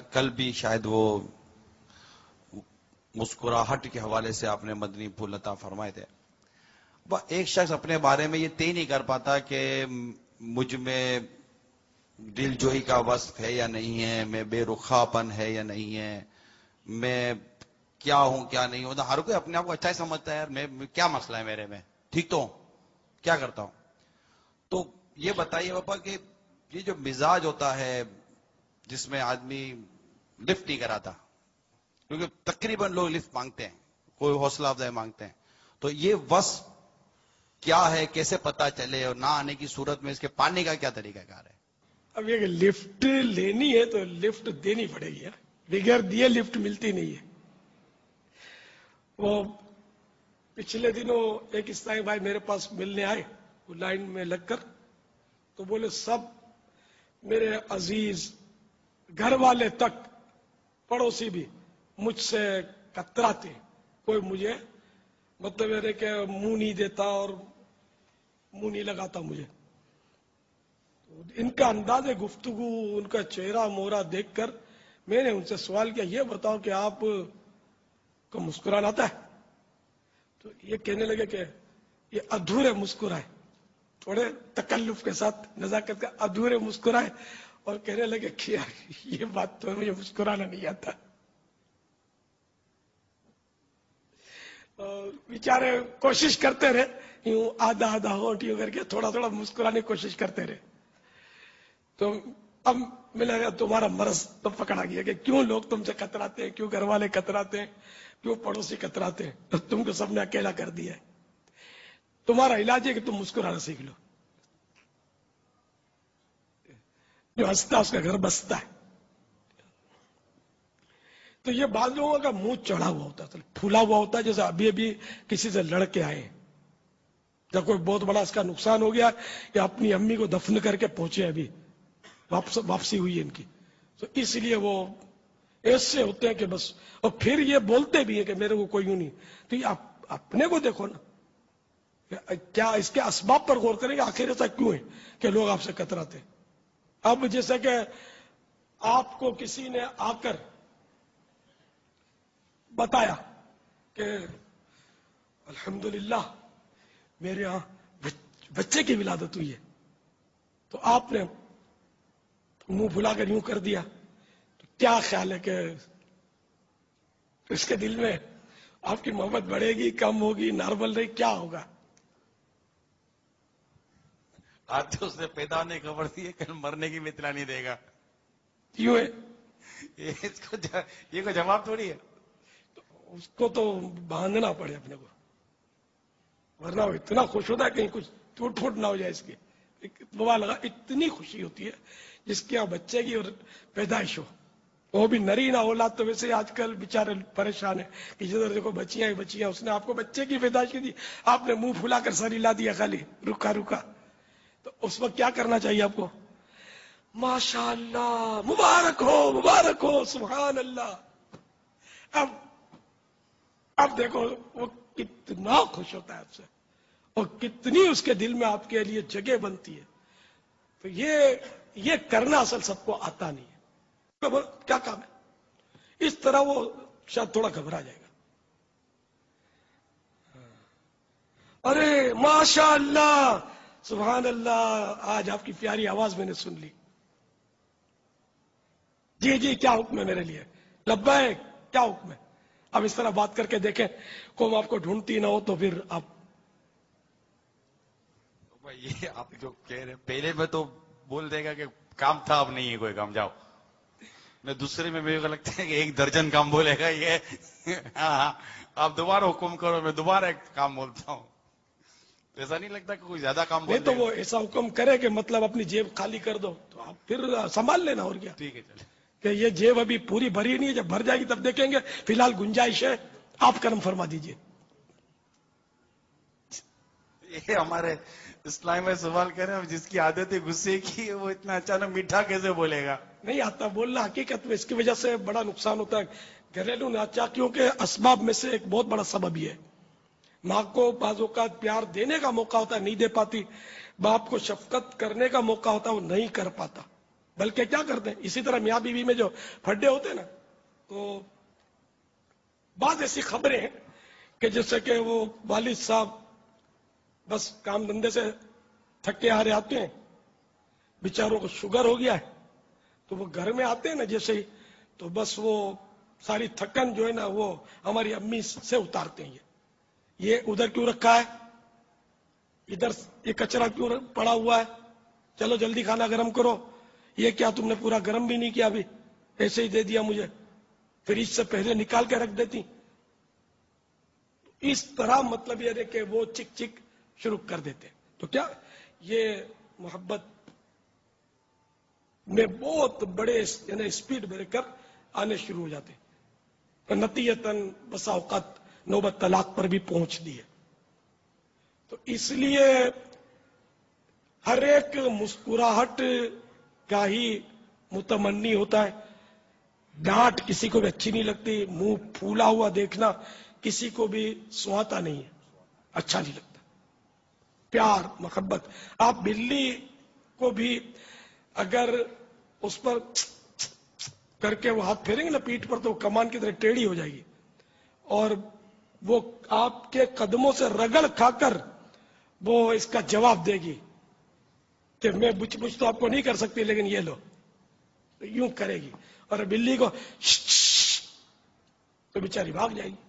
کل بھی شاید وہ مسکراہٹ کے حوالے سے آپ نے مدنی پھول عطا فرمائے تھے. ایک شخص اپنے بارے میں یہ طے نہیں کر پاتا کہ مجھ میں دل جوئی کا وصف ہے یا نہیں ہے، میں بے رخا پن ہے یا نہیں ہے، میں کیا ہوں کیا نہیں ہوں. ہر کوئی اپنے آپ کو اچھا ہی سمجھتا ہے، یار میں کیا مسئلہ ہے میرے میں، ٹھیک تو ہوں، کیا کرتا ہوں. تو یہ بتائیے پاپا کہ یہ جو مزاج ہوتا ہے جس میں آدمی لفٹ نہیں کراتا، کیونکہ تقریباً لوگ لفٹ مانگتے ہیں، کوئی حوصلہ افزائی مانگتے ہیں، تو یہ وصف کیا ہے، کیسے پتا چلے، اور نہ آنے کی صورت میں اس کے پانے کا کیا طریقہ کار ہے؟ اب یہ کہ لفٹ لینی ہے تو لفٹ دینی پڑے گی، بغیر دیے لفٹ ملتی نہیں ہے. وہ پچھلے دنوں ایک اسلامی بھائی میرے پاس ملنے آئے، وہ لائن میں لگ کر تو بولے سب میرے عزیز گھر والے تک پڑوسی بھی مجھ سے کتراتے، کوئی مجھے مطلب یہ کہ منہ نہیں دیتا اور منہ نہیں لگاتا مجھے. ان کا انداز گفتگو، ان کا چہرہ مورا دیکھ کر میں نے ان سے سوال کیا، یہ بتاؤ کہ آپ کو مسکرانا آتا ہے؟ تو یہ کہنے لگے کہ یہ ادھورے مسکرائے، تھوڑے تکلف کے ساتھ نزاکت کا ادھورے مسکرائے، اور کہنے لگے کہ یار یہ بات تو مجھے مسکرانا نہیں آتا. بیچارے کوشش کرتے رہے، یوں آدھا آدھا ہونٹ یوں کر کے تھوڑا تھوڑا مسکرانے کی کوشش کرتے رہے. تو اب ملا گیا تمہارا مرض تو پکڑا گیا کہ کیوں لوگ تم سے کتراتے ہیں، کیوں گھر والے کتراتے ہیں، کیوں پڑوسی کتراتے ہیں، تو تم کو سب نے اکیلا کر دیا ہے. تمہارا علاج ہے کہ تم مسکرانا سیکھ لو. جو ہنستا اس کا گھر بستا ہے. تو یہ بعض لوگوں کا منہ چڑھا ہوا ہوتا ہے، پھولا ہوا ہوتا ہے، جیسے ابھی ابھی کسی سے لڑ کے آئے، جب کوئی بہت بڑا اس کا نقصان ہو گیا یا اپنی امی کو دفن کر کے پہنچے، ابھی واپسی ہوئی ان کی، تو اس لیے وہ ایسے ہوتے ہیں کہ بس. اور پھر یہ بولتے بھی ہیں کہ میرے کو کوئی یوں نہیں. تو یہ اپنے کو دیکھو نا، کیا اس کے اسباب پر غور کریں گے آخر ایسا کیوں ہے کہ لوگ آپ سے کتراتے. اب جیسے کہ آپ کو کسی نے آ کر بتایا کہ الحمدللہ میرے یہاں بچے کی ولادت ہوئی ہے، تو آپ نے منہ بھلا کر یوں کر دیا، تو کیا خیال ہے کہ اس کے دل میں آپ کی محبت بڑھے گی، کم ہوگی، نارمل رہی، کیا ہوگا؟ آج تو اس نے پیدا ہونے کی خبر دی ہے، کل مرنے کی بھی اطلاع نہیں دے گا. یوں ہے، یہ کوئی جواب تھوڑی ہے. اس کو تو باندھنا پڑے اپنے کو، ورنہ وہ اتنا خوش ہوتا ہے کہیں کچھ ٹوٹ پھوٹ نہ ہو جائے. اس کی بابا لگا اتنی خوشی ہوتی ہے جس کے یہاں بچے کی اور پیدائش ہو، وہ بھی نری نہ اولاد. تو ویسے آج کل بیچارے پریشان ہیں کہ جدھر دیکھو بچیاں ہی بچیاں. اس نے آپ کو بچے کی پیدائش کی دی، آپ نے منہ پھلا کر سر ہلا دیا خالی رکا رکا. تو اس وقت کیا کرنا چاہیے آپ کو؟ ماشاء اللہ، مبارک ہو، سبحان اللہ. اب دیکھو وہ کتنا خوش ہوتا ہے آپ سے، اور کتنی اس کے دل میں آپ کے لیے جگہ بنتی ہے. تو یہ کرنا اصل سب کو آتا نہیں ہے. کیا کام ہے؟ اس طرح وہ شاید تھوڑا گھبرا جائے گا. ارے ماشاء اللہ، سبحان اللہ، آج آپ کی پیاری آواز میں نے سن لی. جی کیا حکم ہے میرے لیے؟ لبیک، کیا حکم ہے؟ اب اس طرح بات کر کے دیکھیں، قوم آپ کو ڈھونڈتی نہ ہو تو پھر آپ. یہ آپ جو کہہ رہے پہلے میں تو بول دے گا کہ کام تھا، اب نہیں ہے کوئی کام، جاؤ. میں دوسرے میں میرے کو لگتا ہے کہ 1 درجن کام بولے گا یہ. ہاں آپ دوبارہ حکم کرو، میں دوبارہ ایک کام بولتا ہوں. ایسا نہیں لگتا کہ کوئی زیادہ کام نہیں بول تو دے وہ گا؟ ایسا حکم کرے کہ مطلب اپنی جیب خالی کر دو، تو آپ پھر سنبھال لینا. اور کیا ٹھیک ہے، چلے. کہ یہ جیب ابھی پوری بھری نہیں ہے، جب بھر جائے گی تب دیکھیں گے. فی الحال گنجائش ہے، آپ کرم فرما دیجئے. یہ ہمارے اسلام میں سوال کر رہے ہیں، جس کی عادت ہے غصے کی، وہ اتنا اچانک میٹھا کیسے بولے گا؟ نہیں آتا بولنا حقیقت میں. اس کی وجہ سے بڑا نقصان ہوتا ہے. گھریلو ناچاکیوں کے اسباب میں سے ایک بہت بڑا سبب یہ ہے. ماں کو بعض اوقات پیار دینے کا موقع ہوتا ہے، نہیں دے پاتی. باپ کو شفقت کرنے کا موقع ہوتا ہے، وہ نہیں کر پاتا. بلکہ کیا کرتے ہیں، اسی طرح میاں بیوی میں جو پھڈے ہوتے ہیں نا، تو بعض ایسی خبریں ہیں کہ جیسے کہ وہ والد صاحب بس کام دھندے سے تھکے ہارے آتے ہیں، بیچاروں کو شوگر ہو گیا ہے، تو وہ گھر میں آتے ہیں نا جیسے ہی، تو بس وہ ساری تھکن جو ہے نا وہ ہماری امی سے اتارتے ہیں، یہ ادھر کیوں رکھا ہے، ادھر یہ کچرا کیوں پڑا ہوا ہے، چلو جلدی کھانا گرم کرو، یہ کیا تم نے پورا گرم بھی نہیں کیا، ابھی ایسے ہی دے دیا مجھے، فریج سے پہلے نکال کے رکھ دیتی. اس طرح مطلب یہ ہے کہ وہ چک چک شروع کر دیتے. تو کیا یہ محبت میں بہت بڑے یعنی اسپیڈ بریکر آنے شروع ہو جاتے ہیں، نتیجتاً بسا اوقات نوبت طلاق پر بھی پہنچتی ہے. تو اس لیے ہر ایک مسکراہٹ کا ہی متمنی ہوتا ہے، ڈانٹ کسی کو بھی اچھی نہیں لگتی، منہ پھولا ہوا دیکھنا کسی کو بھی سہاتا نہیں ہے، اچھا نہیں لگتا. پیار محبت، آپ بلی کو بھی اگر اس پر کر کے وہ ہاتھ پھیریں گے نا پیٹھ پر تو وہ کمان کی طرح ٹیڑھی ہو جائے گی، اور وہ آپ کے قدموں سے رگڑ کھا کر وہ اس کا جواب دے گی کہ میں بچ بچ تو آپ کو نہیں کر سکتی لیکن یہ لو، یوں کرے گی. اور بلی کو تو بیچاری بھاگ جائے گی.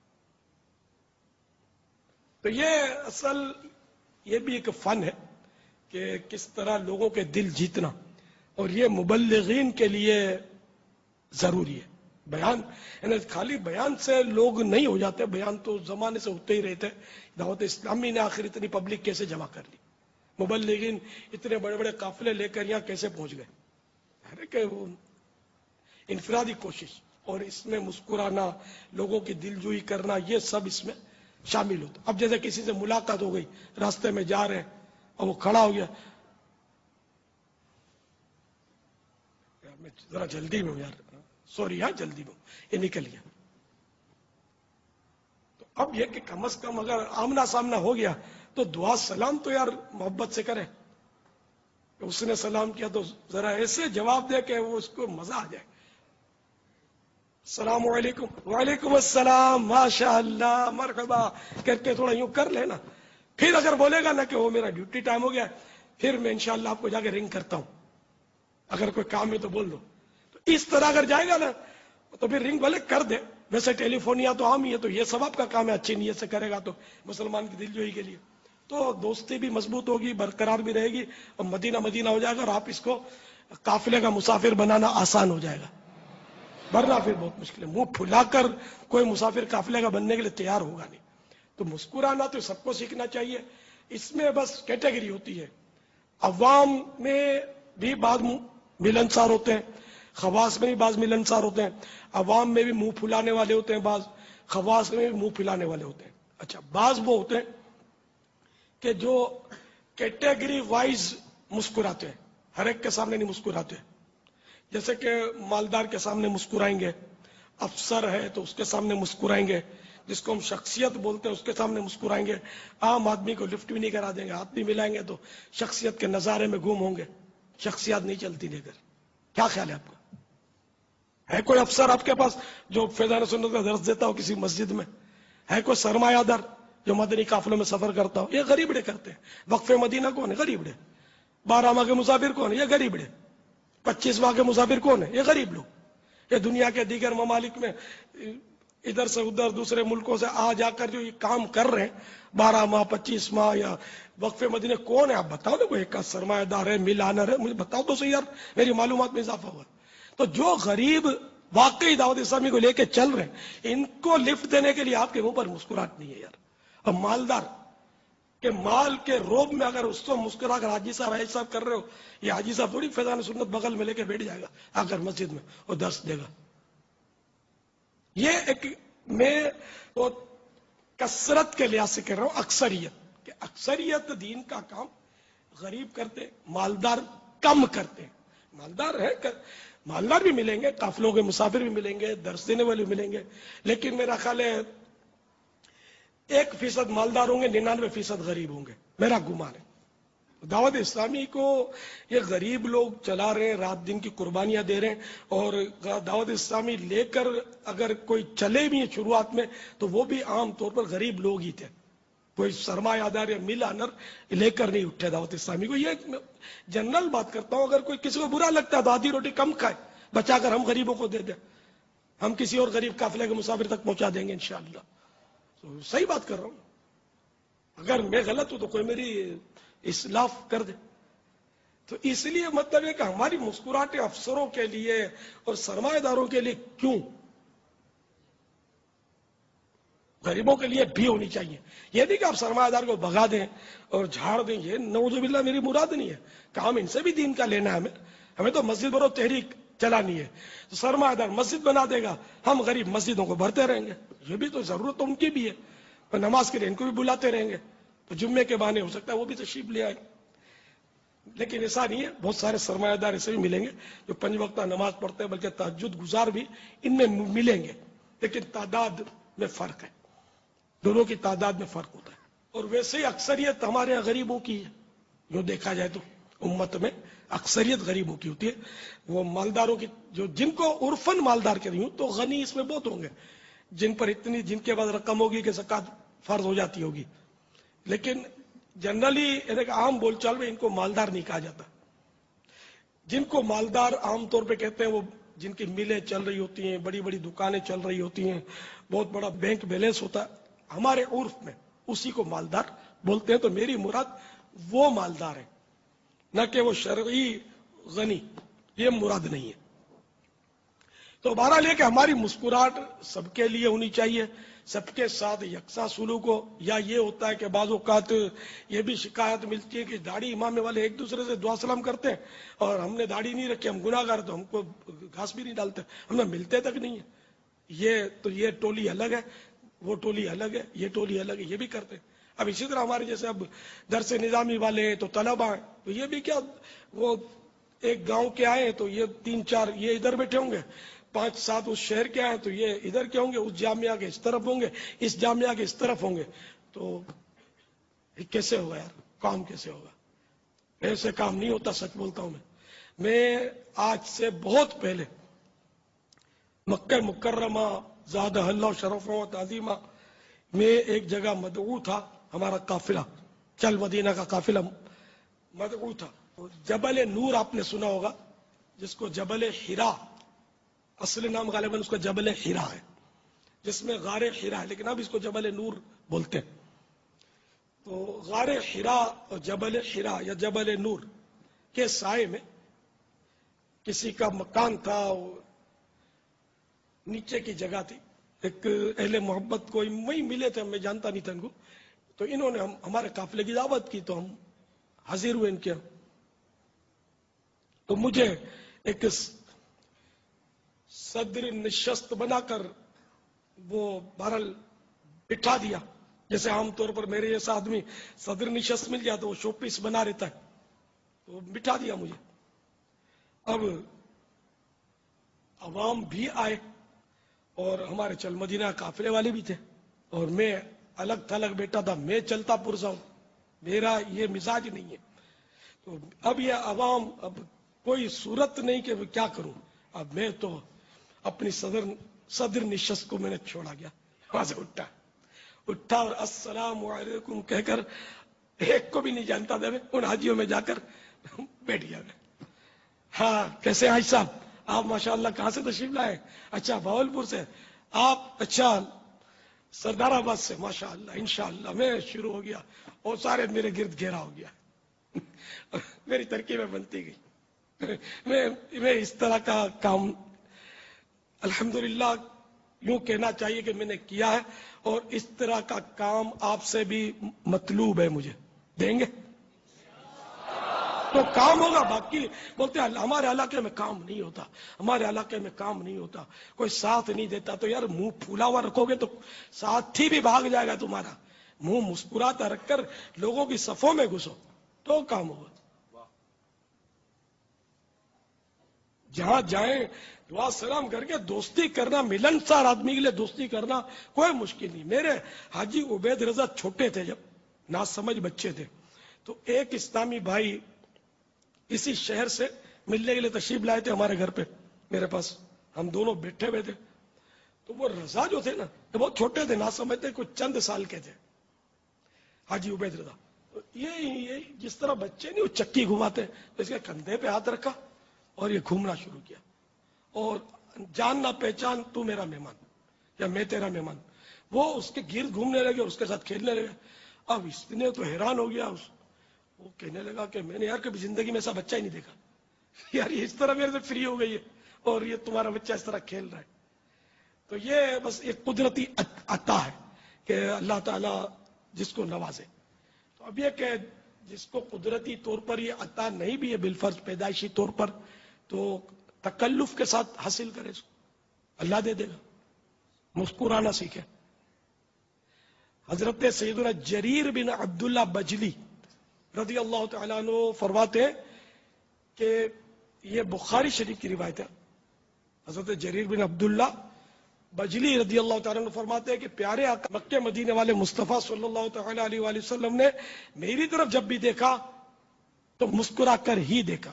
تو یہ اصل یہ بھی ایک فن ہے کہ کس طرح لوگوں کے دل جیتنا، اور یہ مبلغین کے لیے ضروری ہے. بیان یعنی خالی بیان سے لوگ نہیں ہو جاتے، بیان تو زمانے سے ہوتے ہی رہتے. دعوت اسلامی نے آخر اتنی پبلک کیسے جمع کر لی، مبلغین اتنے بڑے بڑے قافلے لے کر یہاں کیسے پہنچ گئے، ہے کہ وہ انفرادی کوشش، اور اس میں مسکرانا، لوگوں کی دل جوئی کرنا، یہ سب اس میں شامل ہوتا. اب جیسے کسی سے ملاقات ہو گئی، راستے میں جا رہے ہیں اور وہ کھڑا ہو گیا، میں ذرا جلدی میں ہوں یار، سوری ہاں جلدی میں ہوں، یہ نکل گیا. تو اب یہ کہ کم از کم اگر آمنا سامنا ہو گیا تو دعا سلام تو یار محبت سے کرے. اس نے سلام کیا تو ذرا ایسے جواب دے کہ وہ اس کو مزہ آ جائے. السلام علیکم، وعلیکم السلام، ماشاء اللہ، مرحبا کر کے تھوڑا یوں کر لینا. پھر اگر بولے گا نا کہ وہ میرا ڈیوٹی ٹائم ہو گیا، پھر میں انشاءاللہ آپ کو جا کے رنگ کرتا ہوں، اگر کوئی کام ہے تو بول دو. تو اس طرح اگر جائے گا نا تو پھر رنگ بھلے کر دے، ویسے ٹیلی فون یا تو عام ہی ہے، تو یہ سب آپ کا کام ہے، اچھی نیت سے کرے گا تو مسلمان کی دلجوئی کے لیے تو دوستی بھی مضبوط ہوگی، برقرار بھی رہے گی، اور مدینہ مدینہ ہو جائے گا، اور آپ اس کو قافلے کا مسافر بنانا آسان ہو جائے گا. ورنہ پھر بہت مشکل ہے، منہ پھلا کر کوئی مسافر قافلے کا بننے کے لیے تیار ہوگا نہیں. تو مسکرانا تو سب کو سیکھنا چاہیے. اس میں بس کیٹیگری ہوتی ہے، عوام میں بھی بعض ملنسار ہوتے ہیں، خواص میں بھی بعض ملنسار ہوتے ہیں. عوام میں بھی منہ پھلانے والے ہوتے ہیں بعض، خواص میں بھی منہ پھلانے والے ہوتے ہیں. اچھا، بعض وہ ہوتے ہیں کہ جو کیٹیگری وائز مسکراتے ہیں، ہر ایک کے سامنے نہیں مسکراتے. جیسے کہ مالدار کے سامنے مسکرائیں گے، افسر ہے تو اس کے سامنے مسکرائیں گے، جس کو ہم شخصیت بولتے ہیں اس کے سامنے مسکرائیں گے. عام آدمی کو لفٹ بھی نہیں کرا دیں گے، ہاتھ بھی ملائیں گے تو شخصیت کے نظارے میں گم ہوں گے. شخصیت نہیں چلتی لے کر. کیا خیال ہے آپ کا؟ ہے کوئی افسر آپ کے پاس جو فیضان سنت کا درس دیتا ہو کسی مسجد میں؟ ہے کوئی سرمایہ دار جو مدنی قافلوں میں سفر کرتا ہو؟ یہ غریبڑے کرتے ہیں. وقف مدینہ کون ہے؟ غریبڑے. 12 ماہ کے مسافر کون ہے؟ یہ غریبڑے. 25 ماہ کے مسافر کون ہے؟ یہ غریب لوگ. یہ دنیا کے دیگر ممالک میں ادھر سے ادھر دوسرے ملکوں سے آ جا کر جو یہ کام کر رہے ہیں 12 ماہ 25 ماہ یا وقف مدینہ، کون ہے آپ بتاؤ نا. کوئی ایک سرمایہ دار ہے، مل آنر ہے، مجھے بتاؤ تو صحیح یار، میری معلومات میں اضافہ ہوا. تو جو غریب واقعی دعوت اسلامی کو لے کے چل رہے ہیں، ان کو لفٹ دینے کے لیے آپ کے منہ پر مسکراہٹ نہیں ہے یار. اور مالدار کہ مال کے روب میں اگر اس کو مسکرا کر حاجی صاحب کر رہے ہو، یہ حاجی صاحب تھوڑی فیضان سنت بغل میں لے کے بیٹھ جائے گا آ کر مسجد میں اور درس دے گا. یہ ایک میں وہ کثرت کے لحاظ سے کہہ رہا ہوں، اکثریت کہ اکثریت دین کا کام غریب کرتے، مالدار کم کرتے. مالدار ہے، مالدار بھی ملیں گے، قافلوں کے مسافر بھی ملیں گے، درس دینے والے بھی ملیں گے، لیکن میرا خیال ہے 1% مالدار ہوں گے، 99% غریب ہوں گے، میرا گمان ہے. دعوت اسلامی کو یہ غریب لوگ چلا رہے ہیں، رات دن کی قربانیاں دے رہے ہیں، اور دعوت اسلامی لے کر اگر کوئی چلے بھی ہیں شروعات میں تو وہ بھی عام طور پر غریب لوگ ہی تھے، کوئی سرمایہ دار یا مل آنر لے کر نہیں اٹھے دعوت اسلامی کو. یہ جنرل بات کرتا ہوں، اگر کوئی کسی کو برا لگتا ہے تو آدھی روٹی کم کھائے، بچا کر ہم غریبوں کو دے دیں، ہم کسی اور غریب قافلے کے مسافر تک پہنچا دیں گے انشاءاللہ. تو صحیح بات کر رہا ہوں، اگر میں غلط ہوں تو کوئی میری اصلاح کر دے. تو اس لیے مطلب ہے کہ ہماری مسکراہٹیں افسروں کے لیے اور سرمایہ داروں کے لیے کیوں، غریبوں کے لیے بھی ہونی چاہیے. یہ نہیں کہ آپ سرمایہ دار کو بھگا دیں اور جھاڑ دیں، یہ نعوذ باللہ میری مراد نہیں ہے. کام ان سے بھی دین کا لینا ہے، ہمیں تو مسجد برو تحریک چلانی ہے. تو سرمایہ دار مسجد بنا دے گا، ہم غریب مسجدوں کو بھرتے رہیں گے. یہ بھی تو ضرورت تو ان کی بھی ہے، اور نماز کے لیے ان کو بھی بلاتے رہیں گے، تو جمعے کے بہانے ہو سکتا ہے وہ بھی تشریف لے آئے. لیکن ایسا نہیں ہے، بہت سارے سرمایہ دار ایسے بھی ملیں گے جو 5 وقتہ نماز پڑھتے ہیں، بلکہ تہجد گزار بھی ان میں ملیں گے. لیکن تعداد میں فرق ہے، دونوں کی تعداد میں فرق ہوتا ہے. اور ویسے ہی اکثریت ہمارے یہاں غریبوں کی ہے، جو دیکھا جائے تو امت میں اکثریت غریبوں کی ہوتی ہے. وہ مالداروں کی جو جن کو عرفاً مالدار کے نہیں ہوں تو غنی اس میں بہت ہوں گے، جن پر اتنی جن کے بعد رقم ہوگی کہ زکوٰۃ فرض ہو جاتی ہوگی. لیکن جنرلی ایک عام بول چال میں ان کو مالدار نہیں کہا جاتا. جن کو مالدار عام طور پہ کہتے ہیں وہ جن کی ملیں چل رہی ہوتی ہیں، بڑی بڑی دکانیں چل رہی ہوتی ہیں، بہت بڑا بینک بیلنس ہوتا ہے، ہمارے عرف میں اسی کو مالدار بولتے ہیں. تو میری مراد وہ مالدار ہے، نہ کہ وہ شرعی غنی، یہ مراد نہیں ہے. تو بہرحال یہ کہ ہماری مسکراہٹ سب کے لیے ہونی چاہیے، سب کے ساتھ یکساں سلوک ہو. یا یہ ہوتا ہے کہ بعض اوقات یہ بھی شکایت ملتی ہے کہ داڑھی امامے والے ایک دوسرے سے دعا سلام کرتے ہیں اور ہم نے داڑھی نہیں رکھی، ہم گناہ گار، تو ہم کو گھاس بھی نہیں ڈالتے، ہم نے ملتے تک نہیں ہے. یہ ٹولی الگ ہے، وہ ٹولی الگ ہے، یہ ٹولی الگ ہے، یہ بھی کرتے ہیں. اب اسی طرح ہمارے جیسے اب درس نظامی والے ہیں تو طلبا ہیں، تو یہ بھی کیا، وہ ایک گاؤں کے آئے تو یہ 3-4 یہ ادھر بیٹھے ہوں گے، 5-7 اس شہر کے آئے تو یہ ادھر کے ہوں گے، اس جامعہ کے اس طرف ہوں گے، اس جامعہ کے اس طرف ہوں گے. تو کیسے ہوگا یار، کام کیسے ہوگا؟ ایسے کام نہیں ہوتا، سچ بولتا ہوں. میں آج سے بہت پہلے مکہ مکرمہ زادہ اللہ شرف و تعظیمہ میں ایک جگہ مدعو تھا، ہمارا قافلہ چل مدینہ کا قافلہ مدعو تھا. جبل نور آپ نے سنا ہوگا، جس کو جبل حرا، اصل نام غالباً اس کا جبل حرا ہے، جس میں غار حرا ہے، لیکن اب اس کو جبل نور بولتے ہیں. تو غار حرا اور جبل حرا یا جبل نور کے سائے میں کسی کا مکان تھا، نیچے کی جگہ تھی. ایک اہل محبت کوئی وہی ملے تھے، میں جانتا نہیں تھا ان کو، تو انہوں نے ہمارے قافلے کی دعوت کی تو ہم حاضر ہوئے ان کے. تو مجھے ایک صدر نشست بنا کر وہ بہرحال بٹھا دیا، جیسے عام طور پر میرے جیسا آدمی صدر نشست مل جائے تو وہ شو پیس بنا رہتا ہے، تو بٹھا دیا مجھے. اب عوام بھی آئے اور ہمارے چل مدینہ قافلے والے بھی تھے، اور میں الگ تھلگ بیٹھا تھا. میں چلتا پرسا ہوں، میرا یہ مزاج نہیں ہے. تو اب یہ عوام، اب کوئی صورت نہیں کہ کیا کروں. اب میں تو اپنی صدر نشست کو میں نے چھوڑا گیا، وہاں سے اٹھا اور السلام علیکم کہہ کر، ایک کو بھی نہیں جانتا تھا میں، ان حاجیوں میں جا کر بیٹھ گیا میں. ہاں کیسے حاج صاحب آپ، ماشاءاللہ کہاں سے تشریف لائے؟ اچھا بھاولپور سے آپ، اچھا سردار آباد سے، ماشاءاللہ انشاءاللہ. میں شروع ہو گیا اور سارے میرے گرد گھیرا ہو گیا. میری ترکیبیں بنتی گئی. میں اس طرح کا کام الحمدللہ یوں کہنا چاہیے کہ میں نے کیا ہے، اور اس طرح کا کام آپ سے بھی مطلوب ہے. مجھے دیں گے تو کام ہوگا. باقی بولتے ہیں ہمارے علاقے میں کام نہیں ہوتا، ہمارے علاقے میں کام نہیں ہوتا، کوئی ساتھ نہیں دیتا. تو یار منہ پھولا ہوا رکھو گے تو ساتھی بھی بھاگ جائے گا تمہارا. منہ مسکراتا رکھ کر لوگوں کی صفوں میں گھسو تو کام ہوگا. جہاں جائیں دعا سلام کر کے دوستی کرنا، ملنسار آدمی کے لیے دوستی کرنا کوئی مشکل نہیں. میرے حاجی عبید رضا چھوٹے تھے، جب ناسمجھ بچے تھے تو ایک اسلامی بھائی اسی شہر سے ملنے کے لیے تشریف لائے تھے ہمارے گھر پہ میرے پاس. ہم دونوں بیٹھے ہوئے تھے. تو وہ رضا جو تھے نا یہ بہت چھوٹے تھے, نہ سمجھتے, کچھ چند سال کے تھے, حاجی عبید رضا. تو یہ جس طرح بچے نہیں وہ چکی گھماتے, تو اس کے کندھے پہ ہاتھ رکھا اور یہ گھومنا شروع کیا, اور جان نہ پہچان تو میرا مہمان یا میں تیرا مہمان, وہ اس کے گرد گھومنے لگے اور اس کے ساتھ کھیلنے لگے. اب اس نے تو حیران ہو گیا, وہ کہنے لگا کہ میں نے یار کبھی زندگی میں ایسا بچہ ہی نہیں دیکھا, یار یہ اس طرح میرے سے فری ہو گئی ہے اور یہ تمہارا بچہ اس طرح کھیل رہا ہے. تو یہ بس ایک قدرتی عطا ہے کہ اللہ تعالیٰ جس کو نوازے. تو اب یہ کہ جس کو قدرتی طور پر یہ عطا نہیں بھی ہے بالفرض پیدائشی طور پر, تو تکلف کے ساتھ حاصل کرے, اس کو اللہ دے دے گا. مسکرانا سیکھے. حضرت سیدنا جریر بن عبداللہ بجلی رضی اللہ تعالیٰ عنہ فرماتے ہیں کہ یہ بخاری شریف کی روایت ہے. حضرت جریر بن عبداللہ بجلی رضی اللہ تعالیٰ عنہ فرماتے ہیں کہ پیارے آقا مکہ مدینے والے مصطفیٰ صلی اللہ تعالیٰ علیہ وآلہ وسلم نے میری طرف جب بھی دیکھا تو مسکرا کر ہی دیکھا.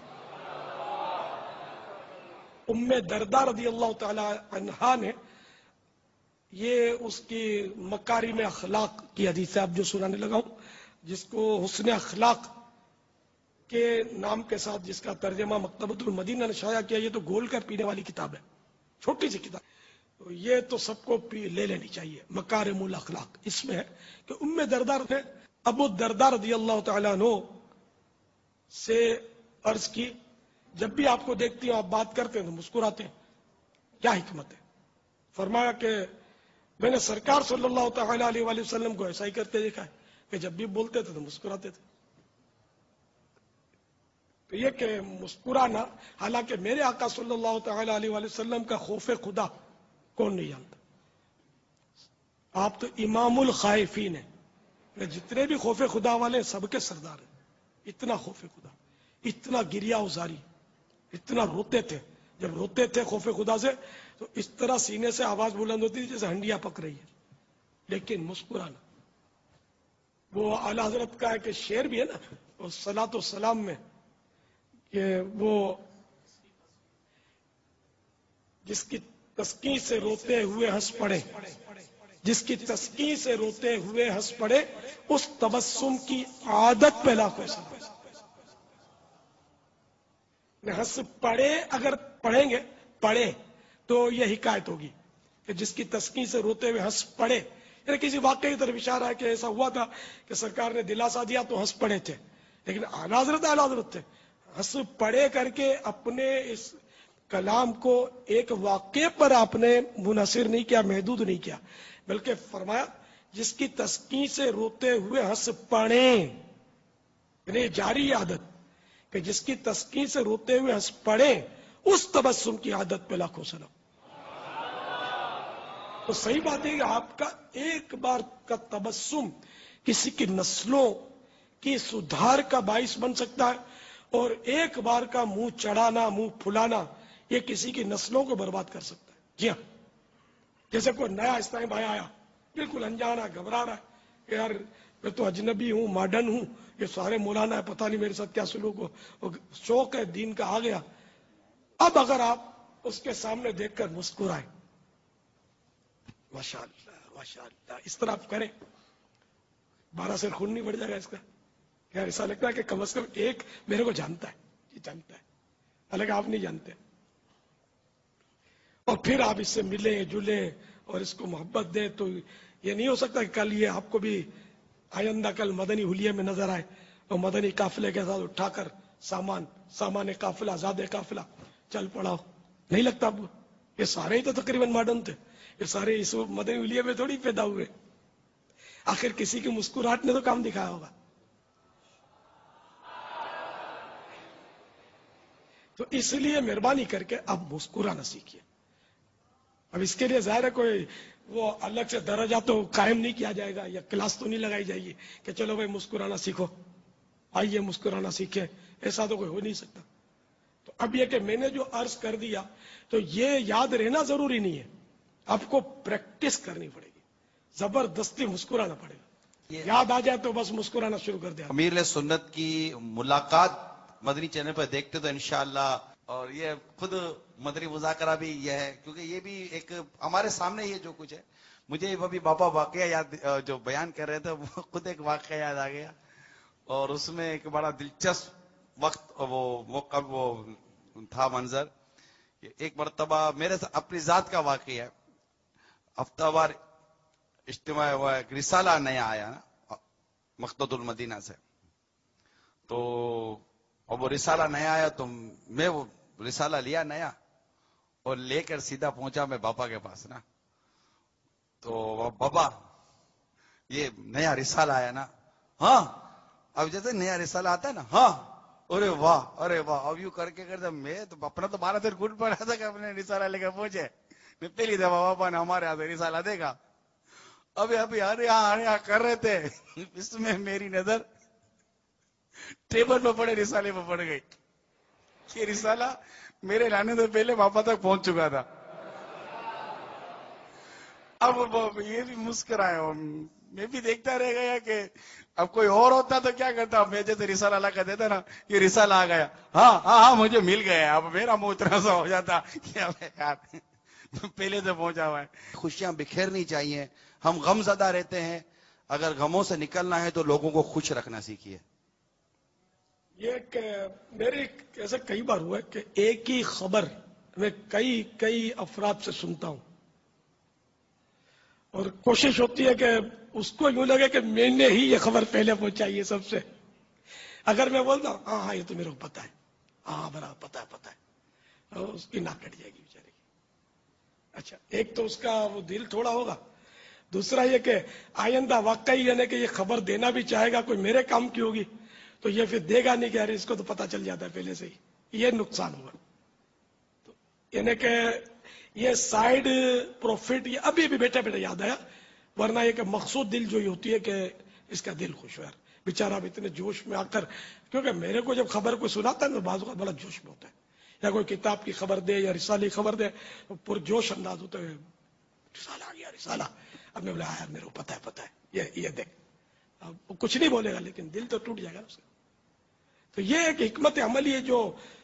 ام دردہ رضی اللہ تعالیٰ عنہا نے, یہ اس کی مکارم اخلاق کی حدیث ہے اب جو سنانے لگا ہوں, جس کو حسن اخلاق کے نام کے ساتھ جس کا ترجمہ مکتبۃ المدینہ نے شائع کیا. یہ تو گول کر پینے والی کتاب ہے, چھوٹی سی کتاب. یہ تو سب کو لے لینی چاہیے. مکارم الاخلاق اس میں ہے کہ ام دردہ نے ابو الدرداء رضی اللہ تعالیٰ عنہ سے عرض کی, جب بھی آپ کو دیکھتی ہوں آپ بات کرتے ہیں تو مسکراتے ہیں, کیا حکمت ہے؟ فرمایا کہ میں نے سرکار صلی اللہ تعالیٰ علیہ وآلہ وسلم کو ایسا ہی کرتے دیکھا ہے کہ جب بھی بولتے تھے تو مسکراتے تھے. تو یہ کہ مسکرانا, حالانکہ میرے آقا صلی اللہ تعالیٰ علیہ وآلہ وسلم کا خوف خدا کون نہیں جانتا. آپ تو امام الخائفین ہیں, جتنے بھی خوف خدا والے ہیں سب کے سردار ہیں. اتنا خوف خدا, اتنا گریا ازاری, اتنا روتے تھے. جب روتے تھے خوف خدا سے تو اس طرح سینے سے آواز بلند ہوتی تھی جیسے ہنڈیا پک رہی ہے, لیکن مسکرانا. وہ اعلیٰ حضرت کا ایک شعر بھی ہے نا, وہ صلاۃ و سلام میں, کہ وہ جس کی تسکین سے روتے ہوئے ہنس پڑے, جس کی تسکین سے روتے ہوئے ہنس پڑے, اس تبسم کی عادت پہ لاکھوں سلام. ہنس پڑے, اگر پڑھیں گے پڑھے تو یہ حکایت ہوگی کہ جس کی تسکین سے روتے ہوئے ہنس پڑے, یعنی کسی واقعے کی طرف اشارہ ہے کہ ایسا ہوا تھا کہ سرکار نے دلاسا دیا تو ہنس پڑے تھے. لیکن اعلیٰ حضرت تھے, ہنس پڑے کر کے اپنے اس کلام کو ایک واقعے پر آپ نے منحصر نہیں کیا, محدود نہیں کیا, بلکہ فرمایا جس کی تسکین سے روتے ہوئے ہنس پڑے, یعنی جاری عادت کہ جس کی تسکین سے روتے ہوئے ہنس پڑے, اس تبسم کی عادت پہ لاکھوں سلام. تو صحیح بات ہے کہ آپ کا ایک بار کا تبسم کسی کی نسلوں کی سدھار کا باعث بن سکتا ہے, اور ایک بار کا منہ چڑھانا, منہ پھلانا, یہ کسی کی نسلوں کو برباد کر سکتا ہے. جی ہاں, جیسے کوئی نیا اسلامی بھائی آیا, بالکل انجانا, گھبرا رہا ہے کہ یار میں تو اجنبی ہوں, ماڈرن ہوں, یہ سارے مولانا ہے, پتہ نہیں میرے ساتھ کیا سلوک ہو, شوق ہے دین کا آ گیا. اب اگر آپ اس کے سامنے دیکھ کر مسکرائیں, ماشاء اللہ ماشاء اللہ, اس طرح آپ کریں, 12 سے خون نہیں بڑھ جائے گا اس کا. یار ایسا لگتا ہے کہ کم از کم ایک میرے کو جانتا ہے, یہ جانتا ہے, حالانکہ آپ نہیں جانتے. اور پھر آپ اس سے ملیں جلیں اور اس کو محبت دیں, تو یہ نہیں ہو سکتا کہ کل یہ آپ کو بھی آئندہ کل مدنی حلیے میں نظر آئے اور مدنی قافلے کے ساتھ اٹھا کر سامان قافلہ, زاد قافلہ چل پڑا ہو. نہیں لگتا آپ کو؟ یہ سارے ہی تو تقریباً ماڈرن تھے, یہ سارے اس مدنی حلیے میں تھوڑی پیدا ہوئے. آخر کسی کی مسکراہٹ نے تو کام دکھایا ہوگا. تو اس لیے مہربانی کر کے اب مسکرانا سیکھیے. اب اس کے لیے ظاہر ہے کوئی وہ الگ سے درجہ تو قائم نہیں کیا جائے گا, یا کلاس تو نہیں لگائی جائے گی کہ چلو بھائی مسکرانا سیکھو, آئیے مسکرانا سیکھیں, ایسا تو کوئی ہو نہیں سکتا. تو اب یہ کہ میں نے جو عرض کر دیا تو یہ یاد رہنا ضروری نہیں ہے, آپ کو پریکٹس کرنی پڑے گی, زبردستی مسکرانا پڑے گا. یاد آ جائے تو بس مسکرانا شروع کر دیا. امیر سنت کی ملاقات مدنی چینل پر دیکھتے تو انشاءاللہ. اور یہ خود مدنی مذاکرہ بھی یہ ہے کیونکہ یہ بھی ایک ہمارے سامنے یہ جو کچھ ہے. مجھے ابھی بابا واقعہ یاد جو بیان کر رہے تھے وہ خود ایک واقعہ یاد آ گیا. اور اس میں ایک بڑا دلچسپ وقت وہ موقع وہ تھا منظر. ایک مرتبہ میرے اپنی ذات کا واقعہ ہے. ہفتہ وار اجتماع ہوا, ایک رسالہ نیا آیا نا مقتدی المدینہ سے. تو اب وہ رسالہ نیا آیا تو میں وہ رسالہ لیا نیا اور لے کر سیدھا پہنچا میں بابا کے پاس نا. تو بابا یہ نیا رسالہ آیا نا. ہاں اب جیسے نیا رسالہ آتا ہے نا. ہاں ارے واہ ارے واہ. اب یوں کر کے کرتے میں تو اپنا تو 12 دن گھٹ پڑا تھا کہ اپنے رسالہ لے کر پہنچے. پہلی دفعہ بابا نے ہمارے ہاتھ رسالہ دیکھا. ابھی ارے یہاں کر رہے تھے اس میں میری نظر ٹیبل پہ پڑے رسالے پہ پڑ گئی. یہ رسالہ میرے لانے سے پہلے بابا تک پہنچ چکا تھا. اب یہ بھی مسکرائے. میں بھی دیکھتا رہ گیا کہ اب کوئی اور ہوتا تو کیا کرتا. میں جیسے رسالہ لا کر دیتا نا یہ رسالہ آ گیا. ہاں ہاں ہاں مجھے مل گیا. اب میرا منہ اتنا سا ہو جاتا کہ یار پہلے سے پہنچا ہوا ہے. خوشیاں بکھیرنی چاہیے. ہم غم زدہ رہتے ہیں. اگر غموں سے نکلنا ہے تو لوگوں کو خوش رکھنا سیکھیے. یہ میرے ایسا کئی بار ہوا ہے کہ ایک ہی خبر میں کئی افراد سے سنتا ہوں اور کوشش ہوتی ہے کہ اس کو یوں لگے کہ میں نے ہی یہ خبر پہلے پہنچائی ہے سب سے. اگر میں بولتا ہوں ہاں ہاں یہ تو میرے کو پتا ہے, ہاں برابر پتا ہے, اور اس کی ناک کٹ جائے گی بیچارے کی. اچھا ایک تو اس کا وہ دل تھوڑا ہوگا. دوسرا یہ کہ آئندہ واقعی یعنی کہ یہ خبر دینا بھی چاہے گا کوئی میرے کام کی ہوگی تو یہ پھر دے گا نہیں کہ ارے اس کو تو پتا چل جاتا ہے پہلے سے ہی. یہ نقصان ہوگا. یعنی کہ یہ سائیڈ پروفٹ یہ ابھی بیٹھے یاد آیا. ورنہ یہ کہ مقصود دل جو ہی ہوتی ہے کہ اس کا دل خوش ہو. یار بیچارہ اب اتنے جوش میں آ کر, کیونکہ میرے کو جب خبر کوئی سناتا ہے تو بعض اوقات بڑا جوش میں ہوتا ہے, یا کوئی کتاب کی خبر دے یا رسالے کی خبر دے تو پرجوش انداز ہوتا ہے. رسالہ آ گیا رسالہ. اب میں بولا یار میرے کو پتا ہے یہ دیکھ. اب وہ کچھ نہیں بولے گا لیکن دل تو ٹوٹ جائے گا اس کا. تو یہ ایک حکمت عملی ہے جو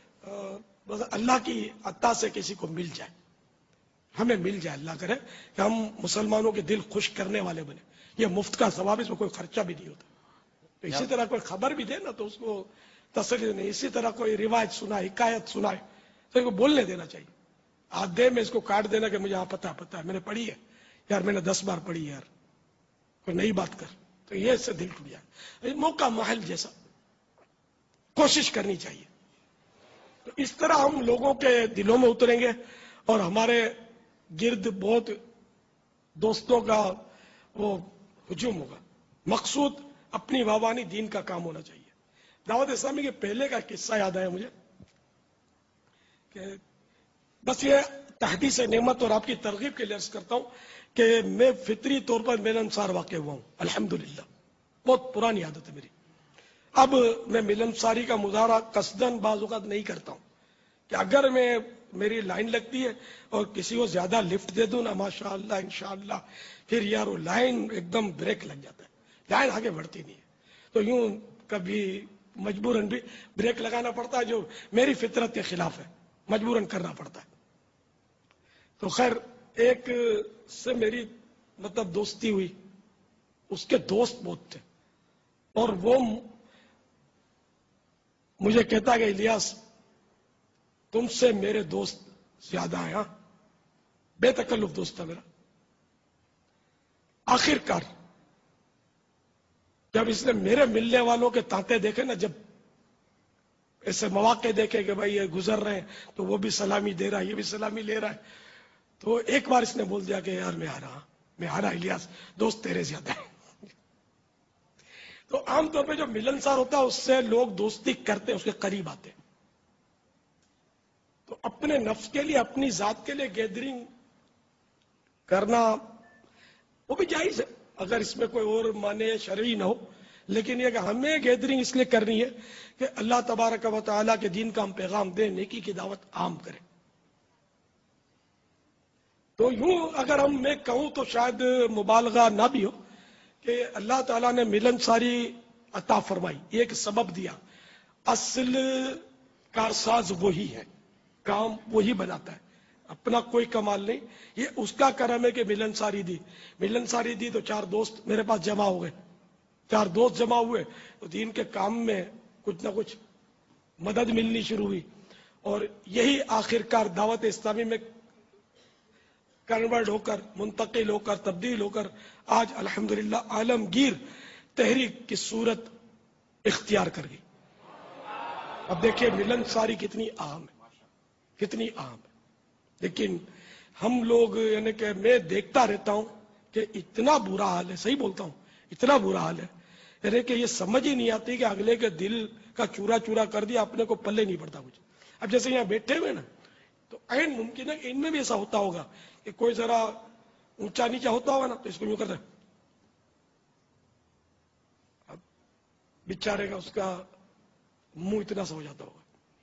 اللہ کی عطا سے کسی کو مل جائے, ہمیں مل جائے. اللہ کرے کہ ہم مسلمانوں کے دل خوش کرنے والے بنے. یہ مفت کا ثواب, اس میں کوئی خرچہ بھی نہیں ہوتا. تو اسی طرح کوئی خبر بھی دے نا تو اس کو تسلی نہیں. اسی طرح کوئی روایت سنائے حکایت سنائے تو اس کو بولنے دینا چاہیے. آدھے میں اس کو کاٹ دینا کہ مجھے پتا ہے میں نے پڑھی ہے یار, میں نے 10 بار پڑھی ہے یار, کوئی نئی بات کر. تو یہ اس سے دل ٹوٹ جائے. موقع محل جیسا کوشش کرنی چاہیے. تو اس طرح ہم لوگوں کے دلوں میں اتریں گے اور ہمارے گرد بہت دوستوں کا وہ ہجوم ہوگا. مقصود اپنی واوانی دین کا کام ہونا چاہیے. دعوت اسلامی کے پہلے کا قصہ یاد آیا مجھے کہ بس یہ تحدیث نعمت اور آپ کی ترغیب کے لیے عرض کرتا ہوں کہ میں فطری طور پر ملنسار واقع ہوا ہوں الحمدللہ. بہت پرانی عادت ہے میری. اب میں ملنساری کا مظاہرہ قصدن بعض اوقات نہیں کرتا ہوں کہ اگر میری لائن لگتی ہے اور کسی کو زیادہ لفٹ دے دوں نا ماشاء اللہ انشاءاللہ, پھر یار وہ لائن ایک دم بریک لگ جاتا ہے, لائن آگے بڑھتی نہیں ہے. تو یوں کبھی مجبوراً بھی بریک لگانا پڑتا ہے جو میری فطرت کے خلاف ہے, مجبوراً کرنا پڑتا ہے. تو خیر ایک سے میری مطلب دوستی ہوئی, اس کے دوست بہت تھے اور وہ مجھے کہتا کہ الیاس تم سے میرے دوست زیادہ ہیں. بے تکلف دوست تھا میرا. آخر کار جب اس نے میرے ملنے والوں کے تانتے دیکھے نا, جب ایسے مواقع دیکھے کہ بھائی یہ گزر رہے ہیں تو وہ بھی سلامی دے رہا ہے, یہ بھی سلامی لے رہا ہے, تو ایک بار اس نے بول دیا کہ یار میں آ رہا الیاس, دوست تیرے زیادہ ہیں. تو عام طور پہ جو ملنسار ہوتا ہے اس سے لوگ دوستی کرتے ہیں, اس کے قریب آتے ہیں. تو اپنے نفس کے لیے اپنی ذات کے لیے گیدرنگ کرنا وہ بھی جائز ہے اگر اس میں کوئی اور معنی شرعی نہ ہو, لیکن یہ کہ ہمیں گیدرنگ اس لیے کرنی ہے کہ اللہ تبارک و تعالیٰ کے دین کا ہم پیغام دیں, نیکی کی دعوت عام کریں. تو یوں اگر میں کہوں تو شاید مبالغہ نہ بھی ہو کہ اللہ تعالیٰ نے ملن ساری عطا فرمائی، ایک سبب دیا، اصل کارساز وہی ہے، کام وہی بناتا ہے، اپنا کوئی کمال نہیں، یہ اس کا کرم ہے کہ ملن ساری دی۔ ملن ساری دی تو 4 دوست میرے پاس جمع ہو گئے، 4 دوست جمع ہوئے تو دین کے کام میں کچھ نہ کچھ مدد ملنی شروع ہوئی، اور یہی آخرکار دعوت اسلامی میں کنورٹ ہو کر، منتقل ہو کر، تبدیل ہو کر آج الحمدللہ عالمگیر تحریک کی صورت اختیار کر گئی۔ اب دیکھیں ملن ساری کتنی عام ہے، کتنی عام ہے، لیکن ہم لوگ یعنی کہ میں دیکھتا رہتا ہوں کہ اتنا برا حال ہے، صحیح بولتا ہوں، اتنا برا حال ہے، یعنی کہ یہ سمجھ ہی نہیں آتی کہ اگلے کے دل کا چورا چورا کر دیا، اپنے کو پلے نہیں پڑتا کچھ۔ اب جیسے یہاں بیٹھے ہوئے نا، تو عین ممکن ہے کہ ان میں بھی ایسا ہوتا ہوگا کہ کوئی ذرا اونچا نیچا ہوتا ہوگا نا تو اس کو یوں کرتا ہے، اب بیچارے کا اس کا منہ اتنا سا ہو جاتا ہوگا۔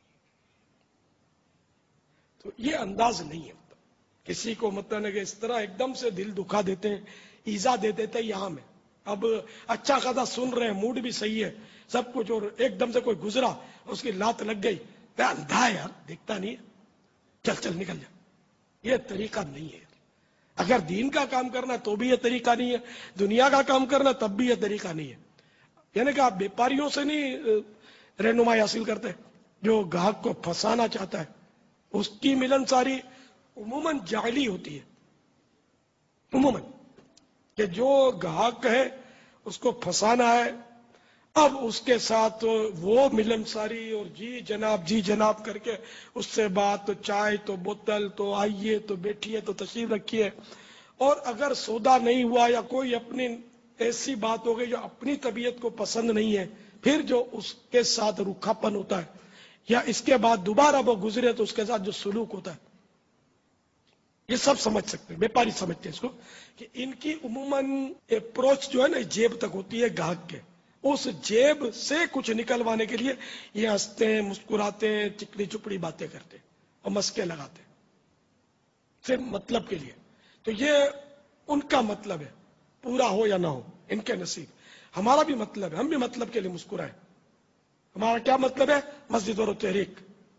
تو یہ انداز نہیں ہے کسی کو، مطلب ہے کہ اس طرح ایک دم سے دل دکھا دیتے ہیں، ایزا دے دیتے ہیں یہاں میں۔ اب اچھا خاصا سن رہے ہیں، موڈ بھی صحیح ہے سب کچھ، اور ایک دم سے کوئی گزرا اس کی لات لگ گئی، اندھا ہے یار، دیکھتا نہیں ہے، چل چل نکل جا۔ یہ طریقہ نہیں ہے۔ اگر دین کا کام کرنا تو بھی یہ طریقہ نہیں ہے، دنیا کا کام کرنا تب بھی یہ طریقہ نہیں ہے۔ یعنی کہ آپ بیپاریوں سے نہیں رہنمائی حاصل کرتے، جو گاہک کو پھنسانا چاہتا ہے اس کی ملن ساری عموماً جعلی ہوتی ہے، عموماً کہ جو گاہک ہے اس کو پھنسانا ہے، اب اس کے ساتھ وہ ملن ساری اور جی جناب کر کے اس سے بات، تو چائے تو بوتل، تو آئیے تو بیٹھیے تو تشریف رکھیے، اور اگر سودا نہیں ہوا یا کوئی اپنی ایسی بات ہو گئی جو اپنی طبیعت کو پسند نہیں ہے، پھر جو اس کے ساتھ روکھاپن ہوتا ہے، یا اس کے بعد دوبارہ وہ گزرے تو اس کے ساتھ جو سلوک ہوتا ہے، یہ سب سمجھ سکتے ہیں، بیپاری سمجھتے ہیں اس کو، کہ ان کی عموماً اپروچ جو ہے نا جیب تک ہوتی ہے گاہک کے، اس جیب سے کچھ نکلوانے کے لیے یہ ہنستے ہیں، مسکراتے ہیں، چکنی چپڑی باتیں کرتے ہیں اور مسکے لگاتے ہیں صرف مطلب کے لیے۔ تو یہ ان کا مطلب ہے، پورا ہو یا نہ ہو ان کے نصیب۔ ہمارا بھی مطلب ہے، ہم بھی مطلب کے لیے مسکرائیں۔ ہمارا کیا مطلب ہے؟ مسجد اور تحریک،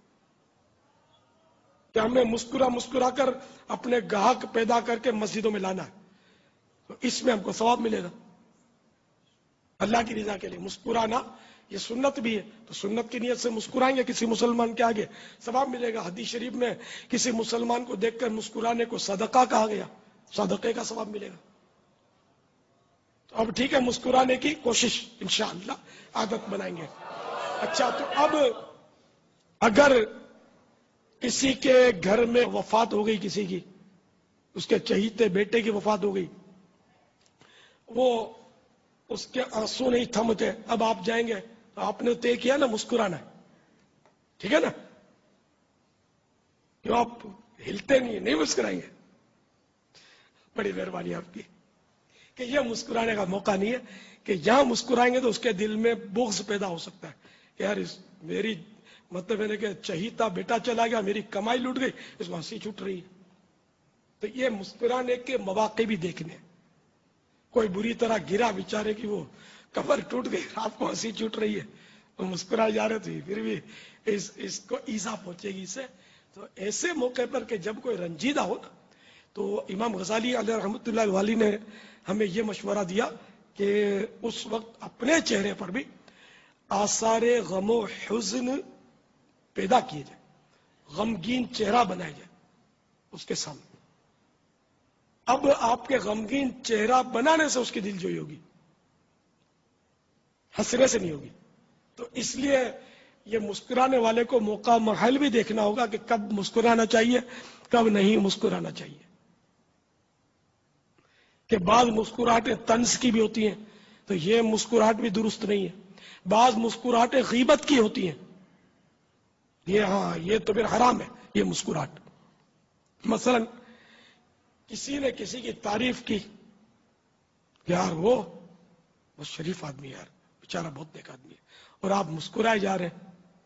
کہ ہمیں مسکرا کر اپنے گاہک پیدا کر کے مسجدوں میں لانا ہے، تو اس میں ہم کو ثواب ملے گا اللہ کی رضا کے لیے۔ مسکرانا یہ سنت بھی ہے، تو سنت کی نیت سے مسکرائیں گے کسی مسلمان کے آگے، ثواب ملے گا۔ حدیث شریف میں کسی مسلمان کو دیکھ کر مسکرانے کو صدقہ کہا گیا، صدقے کا ثواب ملے گا۔ تو اب ٹھیک ہے، مسکرانے کی کوشش انشاءاللہ عادت بنائیں گے۔ اچھا، تو اب اگر کسی کے گھر میں وفات ہو گئی، کسی کی، اس کے چہیتے بیٹے کی وفات ہو گئی، وہ اس کے آنسو نہیں تھمتے، اب آپ جائیں گے تو آپ نے طے کیا نا مسکرانا ہے، ٹھیک ہے نا؟ کیوں آپ ہلتے نہیں مسکرائیں گے؟ بڑی مہربانی آپ کی، کہ یہ مسکرانے کا موقع نہیں ہے، کہ یہاں مسکرائیں گے تو اس کے دل میں بغض پیدا ہو سکتا ہے کہ یار میری مطلب ہے کہ چہیتا بیٹا چلا گیا، میری کمائی لوٹ گئی، اس کو ہنسی چھوٹ رہی ہے۔ تو یہ مسکرانے کے مواقع بھی دیکھنے، کوئی بری طرح گرا بیچارے کی وہ کمر ٹوٹ گئی، آپ کو ہنسی چھوٹ رہی ہے، وہ مسکرائے جا رہے تھے، پھر بھی اس کو ایزا پہنچے گی اسے۔ تو ایسے موقع پر کہ جب کوئی رنجیدہ ہو نا، تو امام غزالی علیہ رحمۃ اللہ علیہ نے ہمیں یہ مشورہ دیا کہ اس وقت اپنے چہرے پر بھی آثار غم و حزن پیدا کیے جائے، غمگین چہرہ بنایا جائے اس کے سامنے۔ اب آپ کے غمگین چہرہ بنانے سے اس کی دل جوئی ہوگی، ہنسنے سے نہیں ہوگی۔ تو اس لیے یہ مسکرانے والے کو موقع محل بھی دیکھنا ہوگا کہ کب مسکرانا چاہیے، کب نہیں مسکرانا چاہیے۔ کہ بعض مسکراہٹیں طنز کی بھی ہوتی ہیں، تو یہ مسکراہٹ بھی درست نہیں ہے۔ بعض مسکراہٹیں غیبت کی ہوتی ہیں، یہ تو پھر حرام ہے یہ مسکراہٹ۔ مثلا کسی نے کسی کی تعریف کی، یار وہ شریف آدمی، یار بیچارہ بہت نیک آدمی ہے، اور آپ مسکرائے جا رہے ہیں،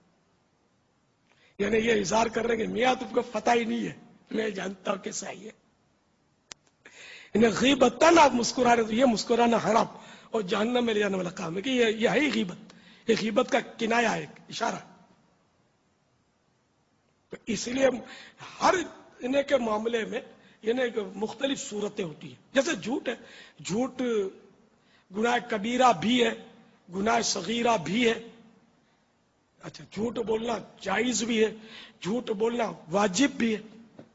یعنی یہ اظہار کر رہے ہیں کہ میاں تم کو پتہ ہی نہیں ہے، میں جانتا ہوں کیسا ہی ہے۔ انہیں غیبتاً آپ مسکرا رہے تو یہ مسکرانا حرام اور جہنم میں لے جانے والا کام ہے کہ یہ ہے ہی غیبت. یہ غیبت کا کنایہ ہے، ایک اشارہ. تو اس لیے ہر انہیں کے معاملے میں انہیں مختلف صورتیں ہوتی ہیں. جیسے جھوٹ ہے، جھوٹ گناہ کبیرہ بھی ہے، گناہ صغیرہ بھی ہے. اچھا، جھوٹ بولنا جائز بھی ہے، جھوٹ بولنا واجب بھی ہے.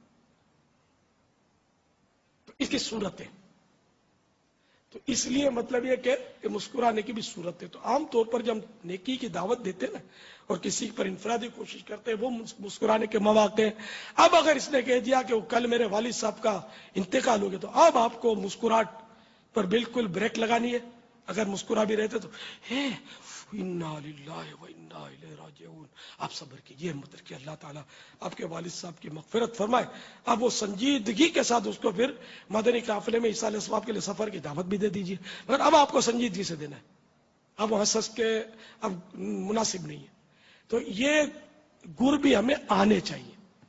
تو اس کی صورتیں، تو اس لیے مطلب یہ کہ مسکرانے کی بھی صورت ہے. تو عام طور پر جب ہم نیکی کی دعوت دیتے ہیں نا اور کسی پر انفرادی کوشش کرتے ہیں، وہ مسکرانے کے مواقع ہیں. اب اگر اس نے کہہ دیا کہ وہ کل میرے والد صاحب کا انتقال ہو گیا، تو اب آپ کو مسکراہٹ پر بالکل بریک لگانی ہے. اگر مسکرا بھی رہتے تو انا للہ و انا الیہ راجعون، آپ صبر کیجیے، مت رکھیے، اللہ تعالیٰ آپ کے والد صاحب کی مغفرت فرمائے. اب وہ سنجیدگی کے ساتھ اس کو پھر مدنی قافلے میں عیسیٰ علیہ السلام کے لیے سفر کی دعوت بھی دے دیجیے، مگر اب آپ کو سنجیدگی سے دینا ہے. اب ہنس کے اب مناسب نہیں ہے. تو یہ گر بھی ہمیں آنے چاہیے.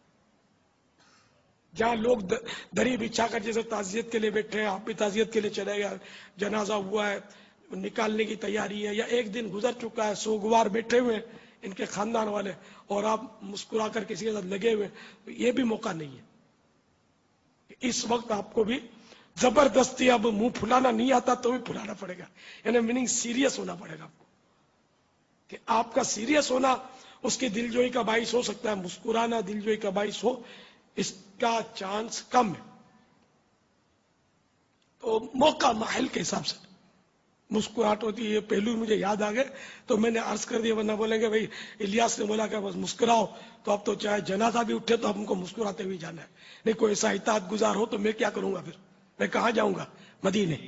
جہاں لوگ دری بچھا کر جیسے تعزیت کے لیے بیٹھے ہیں، آپ بھی تعزیت کے لیے چلے گئے، جنازہ ہوا ہے، نکالنے کی تیاری ہے، یا ایک دن گزر چکا ہے، سوگوار بیٹھے ہوئے ہیں ان کے خاندان والے، اور آپ مسکرا کر کسی کے ساتھ لگے ہوئے، تو یہ بھی موقع نہیں ہے. اس وقت آپ کو بھی زبردستی اب منہ پھلانا نہیں آتا تو بھی پھلانا پڑے گا. یعنی میننگ سیریس ہونا پڑے گا آپ کو، کہ آپ کا سیریس ہونا اس کی دلجوئی کا باعث ہو سکتا ہے، مسکرانا دلجوئی کا باعث ہو اس کا چانس کم ہے. تو موقع محل کے حساب سے مسکراہٹ ہوتی ہے. یہ پہلو مجھے یاد آ گئے تو میں نے عرض کر دیا، ورنہ بولیں گے بھائی الیاس نے بولا کہ بس مسکراؤ، تو اب تو چاہے جنازہ بھی اٹھے تو ہم کو مسکراتے ہوئے جانا ہے. نہیں کوئی ایسا اطاعت گزار ہو تو میں کیا کروں گا، پھر میں کہاں جاؤں گا؟ مدینے.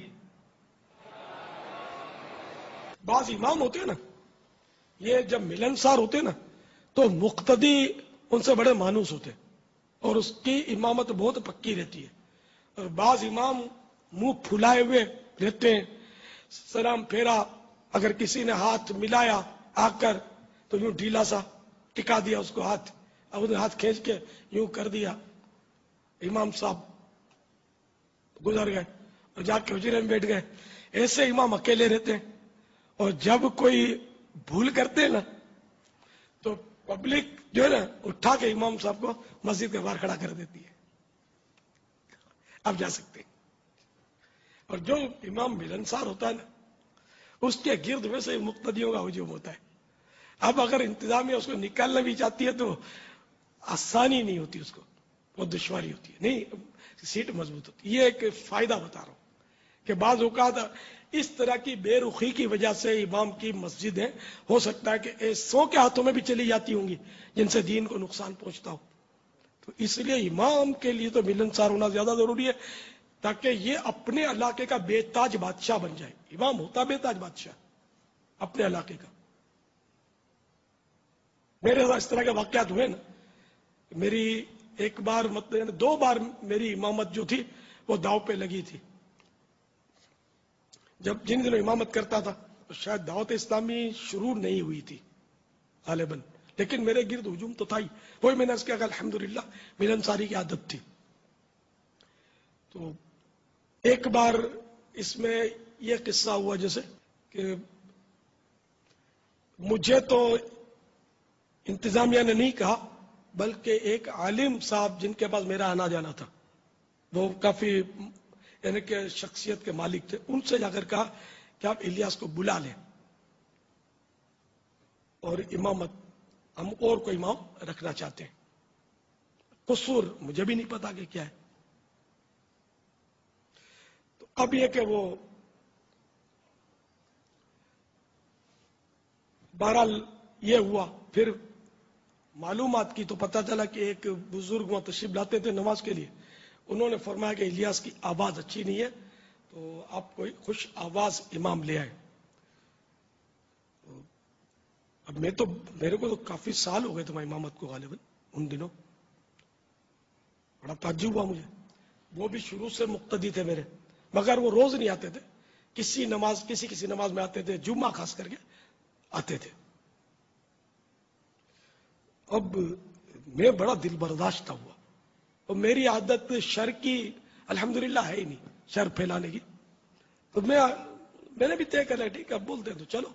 بعض امام ہوتے ہیں نا، یہ جب ملنسار ہوتے ہیں نا تو مقتدی ان سے بڑے مانوس ہوتے ہیں اور اس کی امامت بہت پکی رہتی ہے. اور بعض امام منہ پھلائے ہوئے رہتے ہیں، سلام پھیرا، اگر کسی نے ہاتھ ملایا آ کر تو یوں ڈھیلا سا ٹکا دیا اس کو ہاتھ، اب اس نے ہاتھ کھینچ کے یوں کر دیا، امام صاحب گزر گئے اور جا کے حجرے میں بیٹھ گئے. ایسے امام اکیلے رہتے ہیں، اور جب کوئی بھول کرتے ہیں نا تو پبلک جو ہے نا اٹھا کے امام صاحب کو مسجد کے باہر کھڑا کر دیتی ہے، اب جا سکتے ہیں. اور جو امام ملنسار ہوتا ہے نا اس کے گرد ویسے مقتدیوں کا ہجوم ہوتا ہے. اب اگر انتظامیہ اس کو نکالنا بھی چاہتی ہے تو آسانی نہیں ہوتی، اس کو بہت دشواری ہوتی ہے. نہیں، سیٹ مضبوط ہوتی ہے. یہ ایک فائدہ بتا رہا ہوں کہ بعض اوقات اس طرح کی بے رخی کی وجہ سے امام کی مسجدیں ہو سکتا ہے کہ ایسوں کے ہاتھوں میں بھی چلی جاتی ہوں گی جن سے دین کو نقصان پہنچتا ہو. تو اس لیے امام کے لیے تو ملنسار ہونا زیادہ ضروری ہے، تاکہ یہ اپنے علاقے کا بے تاج بادشاہ بن جائے. امام ہوتا بے تاج بادشاہ اپنے علاقے کا. میرے ساتھ اس طرح کے واقعات ہوئے نا، میری ایک بار مطلب 2 بار میری امامت جو تھی وہ داؤ پہ لگی تھی. جب جن دنوں امامت کرتا تھا شاید دعوت اسلامی شروع نہیں ہوئی تھی غالباً، لیکن میرے گرد ہجوم تو تھا ہی. وہی میں نے اس کیا کہ الحمدللہ ملنساری کی عادت تھی. تو ایک بار اس میں یہ قصہ ہوا جیسے کہ مجھے تو انتظامیہ نے نہیں کہا، بلکہ ایک عالم صاحب جن کے پاس میرا آنا جانا تھا، وہ کافی یعنی کہ شخصیت کے مالک تھے، ان سے جا کر کہا کہ آپ الیاس کو بلا لیں اور امامت ہم اور کوئی امام رکھنا چاہتے ہیں. قصور مجھے بھی نہیں پتا کہ کیا ہے. تو اب یہ کہ وہ بہرحال یہ ہوا، پھر معلومات کی تو پتہ چلا کہ ایک بزرگ وہاں تشریف لاتے تھے نماز کے لیے، انہوں نے فرمایا کہ الیاس کی آواز اچھی نہیں ہے تو آپ کوئی خوش آواز امام لے آئے. اب میرے کو تو کافی سال ہو گئے تھے امامت کو غالباً ان دنوں. بڑا تعجب ہوا مجھے، وہ بھی شروع سے مقتدی تھے میرے، مگر وہ روز نہیں آتے تھے، کسی نماز میں آتے تھے، جمعہ خاص کر کے آتے تھے. اب میں بڑا دل برداشتہ ہوا، اور میری عادت شر کی الحمدللہ ہے ہی نہیں. شر پھیلانے کی. تو میں نے بھی طے کر لیا ٹھیک ہے اب بولتے ہیں تو چلو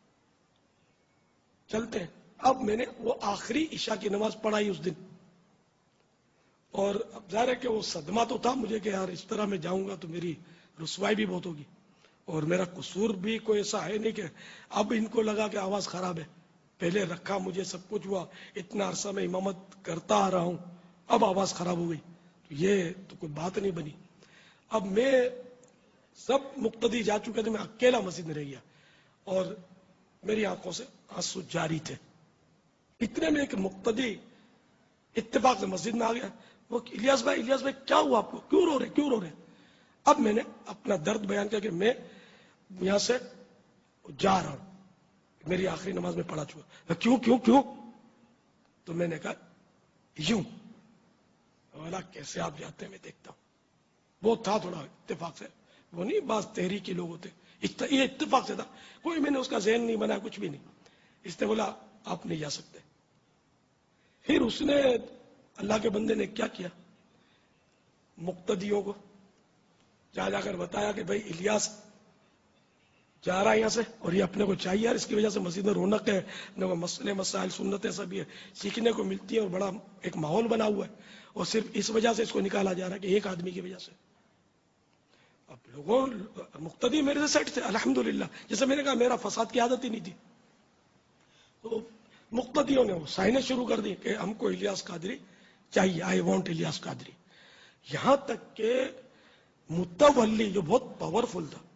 چلتے ہیں. اب میں نے وہ آخری عشاء کی نماز پڑھائی اس دن, اور اب ظاہر ہے کہ وہ صدمہ تو تھا مجھے کہ یار اس طرح میں جاؤں گا تو میری رسوائی بھی بہت ہوگی, اور میرا قصور بھی کوئی ایسا ہے نہیں کہ اب ان کو لگا کہ آواز خراب ہے. پہلے رکھا مجھے سب کچھ ہوا, اتنا عرصہ میں امامت کرتا آ رہا ہوں, اب آواز خراب ہو گئی تو یہ تو کوئی بات نہیں بنی. اب میں سب مقتدی جا چکے تھے, میں اکیلا مسجد میں رہ گیا اور میری آنکھوں سے آنسو جاری تھے. اتنے میں ایک مقتدی اتفاق سے مسجد میں آ گیا. وہ الیاس بھائی کیا ہوا آپ کو, کیوں رو رہے. اب میں نے اپنا درد بیان کیا کہ میں یہاں سے جا رہا ہوں, میری آخری نماز میں پڑھا چکا. کیوں تو میں نے کہا یوں. بولا کیسے آپ جاتے ہیں میں دیکھتا ہوں. وہ تھا تھوڑا اتفاق سے, وہ نہیں بعض تحریکی لوگ ہوتے, یہ اتفاق سے تھا, کوئی میں نے اس کا ذہن نہیں بنایا کچھ بھی نہیں. اس نے بولا آپ نہیں جا سکتے. پھر اس نے اللہ کے بندے نے کیا کیا, مقتدیوں کو جا کر بتایا کہ بھائی الیاس جا رہا ہے یہاں سے, اور یہ اپنے کو چاہیے یار, اس کی وجہ سے مسجد میں رونق ہے, مسئلے مسائل سنتیں سب یہ سیکھنے کو ملتی ہے, اور بڑا ایک ماحول بنا ہوا ہے, اور صرف اس وجہ سے اس کو نکالا جا رہا ہے کہ ایک آدمی کی وجہ سے. اب لوگوں مقتدی میرے سے سیٹ تھے الحمدللہ, جیسے میں نے کہا میرا فساد کی عادت ہی نہیں تھی. تو مقتدیوں نے وہ سائنیں شروع کر دی کہ ہم کو الیاس قادری چاہیے, آئی وانٹ الیاس قادری. یہاں تک کہ متولی جو بہت پاورفل تھا